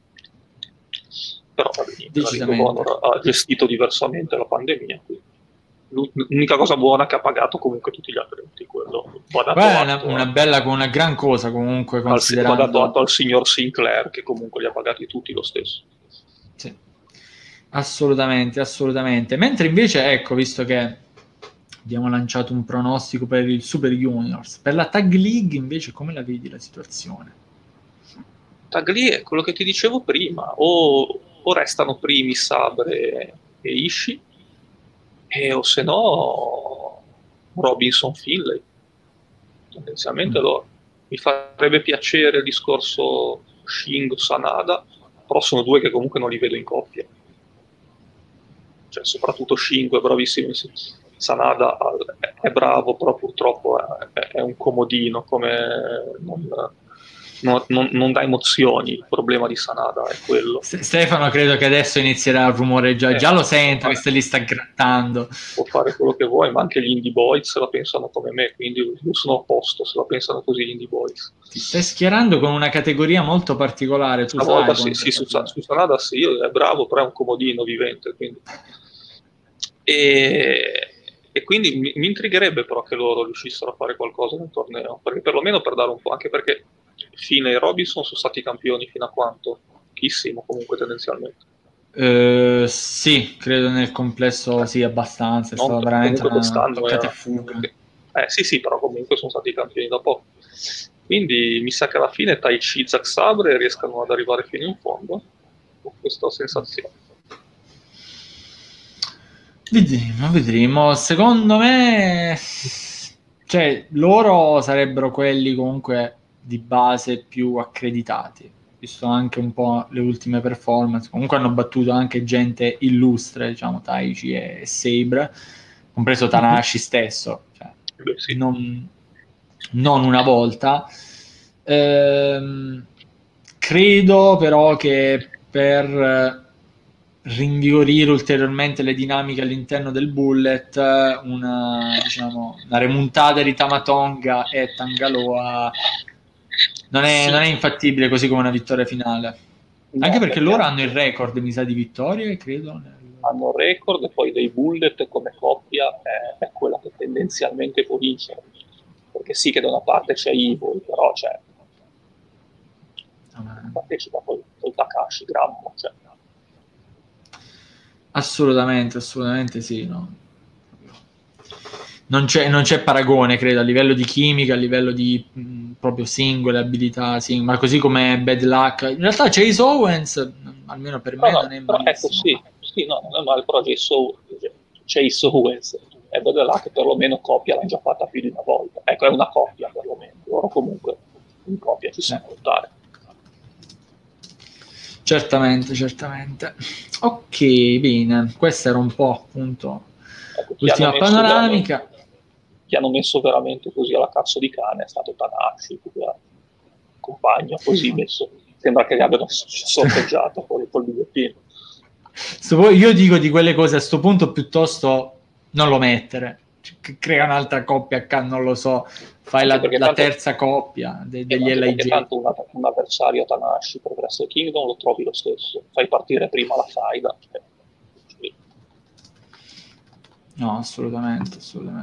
Però la Ring of Honor ha gestito diversamente la pandemia, quindi l'unica cosa buona che ha pagato comunque tutti gli atleti, quello va dato una gran cosa comunque, considerando... va dato atto al signor Sinclair, che comunque li ha pagati tutti lo stesso. Sì, assolutamente. Mentre invece, ecco, visto che abbiamo lanciato un pronostico per il Super Juniors, per la Tag League invece come la vedi la situazione? Tag League è quello che ti dicevo prima, o restano primi Sabre e Ishii, o se no Robinson Finlay, tendenzialmente loro. Mi farebbe piacere il discorso Shingo Sanada, però sono due che comunque non li vedo in coppia, cioè soprattutto Shingo è bravissimo, Sanada è bravo, però purtroppo è un comodino, come non dà emozioni. Il problema di Sanada è quello. Stefano credo che adesso inizierà a rumoreggiare, già lo sento che se li sta grattando. Può fare quello che vuoi, ma anche gli Indie Boys la pensano come me, quindi io sono a posto se la pensano così gli Indie Boys. Ti stai schierando con una categoria molto particolare, tu Stavolta sai. Sì, su Sanada sì, è bravo, però è un comodino vivente, quindi. E quindi mi intrigherebbe però che loro riuscissero a fare qualcosa nel torneo, perché perlomeno per dare un po', anche perché Fine e Robinson sono stati campioni fino a quanto? Pochissimo comunque tendenzialmente. Sì, credo nel complesso sì, abbastanza, è stata veramente una toccata e fuga. Sì, però comunque sono stati campioni da poco. Quindi mi sa che alla fine Taichi e Zack Sabre riescano ad arrivare fino in fondo, con questa sensazione. Vedremo. Secondo me, cioè, loro sarebbero quelli comunque di base più accreditati, visto anche un po' le ultime performance. Comunque hanno battuto anche gente illustre, diciamo Taichi e Sabre, compreso Tanahashi stesso, cioè, sì. non una volta. Credo però che per rinvigorire ulteriormente le dinamiche all'interno del Bullet, una remontata di Tamatonga e Tangaloa non è infattibile, così come una vittoria finale. Anche perché loro hanno il record, mi sa, di vittorie, credo. Hanno il record, e poi dei Bullet come coppia è quella che tendenzialmente può vincere. Perché sì che da una parte c'è Evil, però partecipa poi il Takashi, Grammo, cioè. Assolutamente sì, no? Non c'è paragone, credo, a livello di chimica, a livello di proprio singole abilità, ma così come Bad Luck. In realtà Chase Owens, almeno per me, non è malissimo. Ecco, sì, no, non è male, però Chase Owens e Bad Luck perlomeno coppia l'hanno già fatta più di una volta. Ecco, è una coppia perlomeno, loro comunque in coppia ci sanno lottare. Certamente. Ok, bene, questa era un po' appunto l'ultima panoramica. Chi hanno messo veramente così alla cazzo di cane è stato Tanahashi, il compagno, così messo. Sembra che li abbiano sorteggiato col bigliettino. Io dico di quelle cose a sto punto piuttosto non lo mettere. Crea un'altra coppia, non lo so, fai la terza coppia degli LIJ. Tanto un avversario a Tanahashi per Wrestle Kingdom lo trovi lo stesso, fai partire prima la faida. No, assolutamente.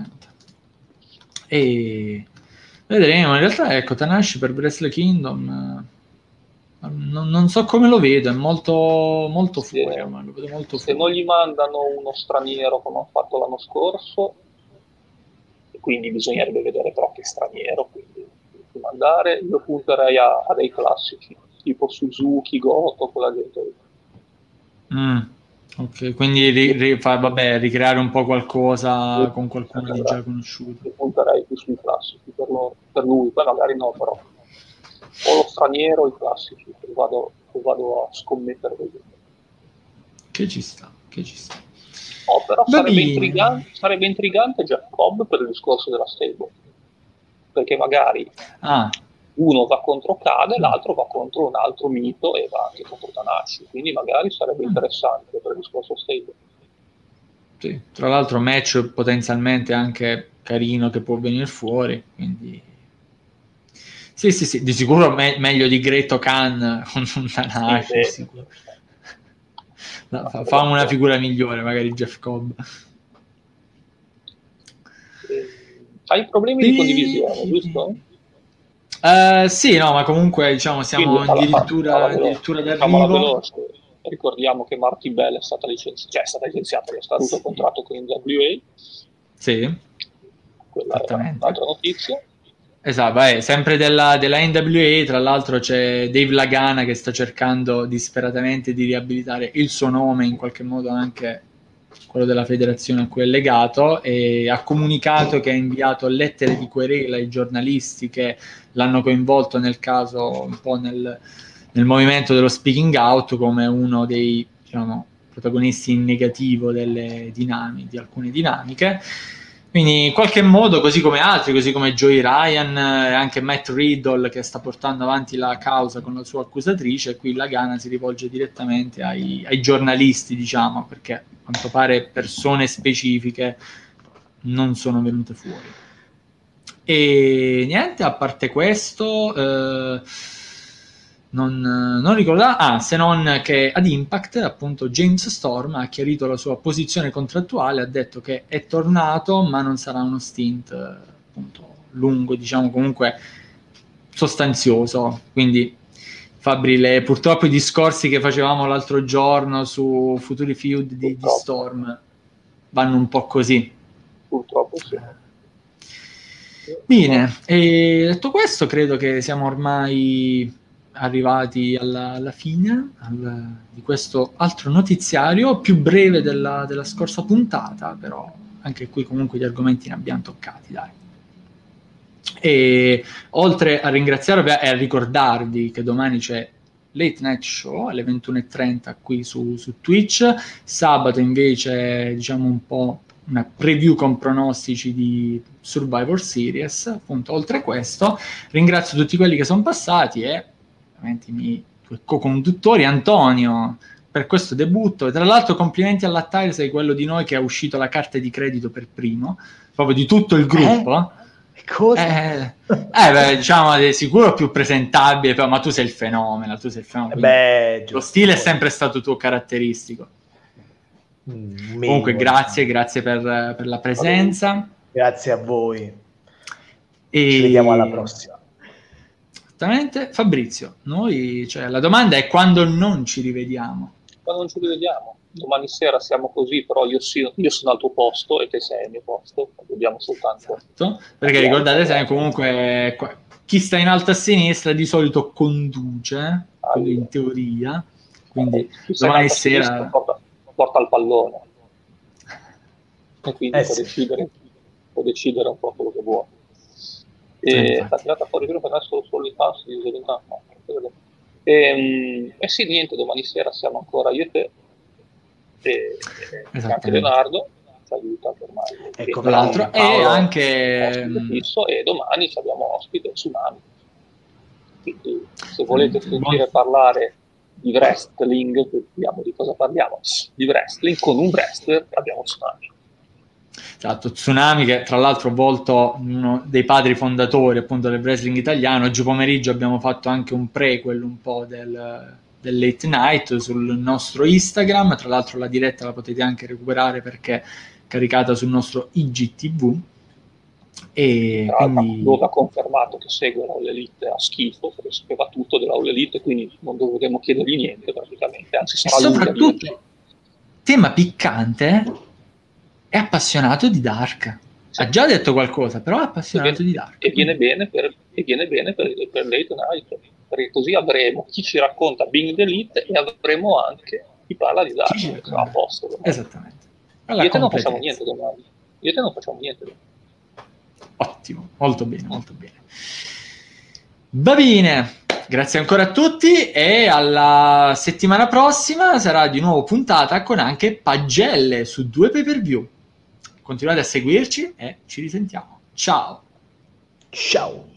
E vedremo. In realtà, ecco, Tanahashi per Wrestle Kingdom non so come lo vedo, è molto fuori. Lo vedo molto se non gli mandano uno straniero come hanno fatto l'anno scorso, e quindi bisognerebbe vedere però che straniero, quindi mandare, io punterei a dei classici tipo Suzuki, Goto, quella gente lì. Ok, quindi ricreare un po' qualcosa con qualcuno di già conosciuto. Io punterei più sui classici per lui, poi magari no, però o lo straniero o i classici, vado a scommettere così. Che ci sta. Però sarebbe intrigante Jeff Cobb per il discorso della stable, perché magari uno va contro Kade, l'altro va contro un altro mito e va anche contro Tanahashi, quindi magari sarebbe interessante per il discorso stable. Sì, tra l'altro match potenzialmente anche carino che può venire fuori, quindi sì, di sicuro meglio di Great Khan con un Tanahashi, sicuro. Fa una figura migliore magari Jeff Cobb. Hai problemi di condivisione, giusto? Sì, no, ma comunque diciamo siamo addirittura d'arrivo. Ricordiamo che Marty Bell è stata licenziata, è stato contratto con NWA. Sì, quella è un'altra notizia. Esatto, sempre della NWA, tra l'altro c'è Dave Lagana che sta cercando disperatamente di riabilitare il suo nome, in qualche modo anche quello della federazione a cui è legato, e ha comunicato che ha inviato lettere di querela ai giornalisti che l'hanno coinvolto nel caso, un po' nel movimento dello speaking out, come uno dei, diciamo, protagonisti in negativo delle dinamiche, di alcune dinamiche. Quindi in qualche modo, così come altri, così come Joey Ryan e anche Matt Riddle, che sta portando avanti la causa con la sua accusatrice, qui la Ghana si rivolge direttamente ai giornalisti, diciamo, perché a quanto pare persone specifiche non sono venute fuori. E niente, a parte questo, non ricordo, se non che ad Impact, appunto, James Storm ha chiarito la sua posizione contrattuale, ha detto che è tornato, ma non sarà uno stint appunto lungo, diciamo, comunque sostanzioso. Quindi Fabri, purtroppo i discorsi che facevamo l'altro giorno su futuri feud di Storm vanno un po' così. Purtroppo sì. Bene, e detto questo, credo che siamo ormai arrivati alla fine di questo altro notiziario, più breve della scorsa puntata, però anche qui comunque gli argomenti ne abbiamo toccati, dai. E oltre a ringraziarvi e a ricordarvi che domani c'è Late Night Show alle 21:30 qui su Twitch, sabato invece diciamo un po' una preview con pronostici di Survivor Series. Appunto, oltre a questo ringrazio tutti quelli che sono passati e ovviamente i miei co-conduttori. Antonio, per questo debutto, e tra l'altro complimenti all'Attire, sei quello di noi che ha uscito la carta di credito per primo, proprio di tutto il gruppo. Cosa? Diciamo di sicuro più presentabile, però, ma tu sei il fenomeno, lo stile è sempre stato tuo caratteristico. Comunque grazie per la presenza. Grazie a voi. Ci vediamo alla prossima. Esattamente. Fabrizio, la domanda è quando non ci rivediamo. Quando non ci rivediamo? Domani sera siamo così, però io sono al tuo posto e te sei al mio posto, dobbiamo soltanto... Esatto, perché ricordate sempre comunque chi sta in alto a sinistra di solito conduce, in teoria, quindi domani sera... Porta il pallone e quindi può decidere un po' quello che vuole. E sta tirata fuori per me solo i passi e sì, niente, domani sera siamo ancora io e te e anche Leonardo ci aiuta ormai, l'altro, e anche fisso, e domani abbiamo ospite Tsunami, quindi se volete sentire parlare di wrestling, vediamo di cosa parliamo, di wrestling con un wrestler, abbiamo Tsunami. Esatto, Tsunami, che tra l'altro volto uno dei padri fondatori appunto del wrestling italiano. Oggi pomeriggio abbiamo fatto anche un prequel un po' del Late Night sul nostro Instagram, tra l'altro la diretta la potete anche recuperare perché è caricata sul nostro IGTV. E quindi dove ha confermato che segue la All Elite a schifo, perché sapeva tutto della All Elite, quindi non dovremmo chiedergli niente praticamente, anzi sarà lui. Soprattutto, tema piccante, è appassionato di Dark. Sì. Ha già detto qualcosa, però è appassionato di Dark. E viene bene per Late Night, perché così avremo chi ci racconta Being the Elite e avremo anche chi parla di Dark, a posto. Domani. Esattamente. Io e te non facciamo niente domani. Ottimo, molto bene. Va bene, grazie ancora a tutti e alla settimana prossima sarà di nuovo puntata con anche pagelle su 2 pay-per-view. Continuate a seguirci e ci risentiamo. Ciao.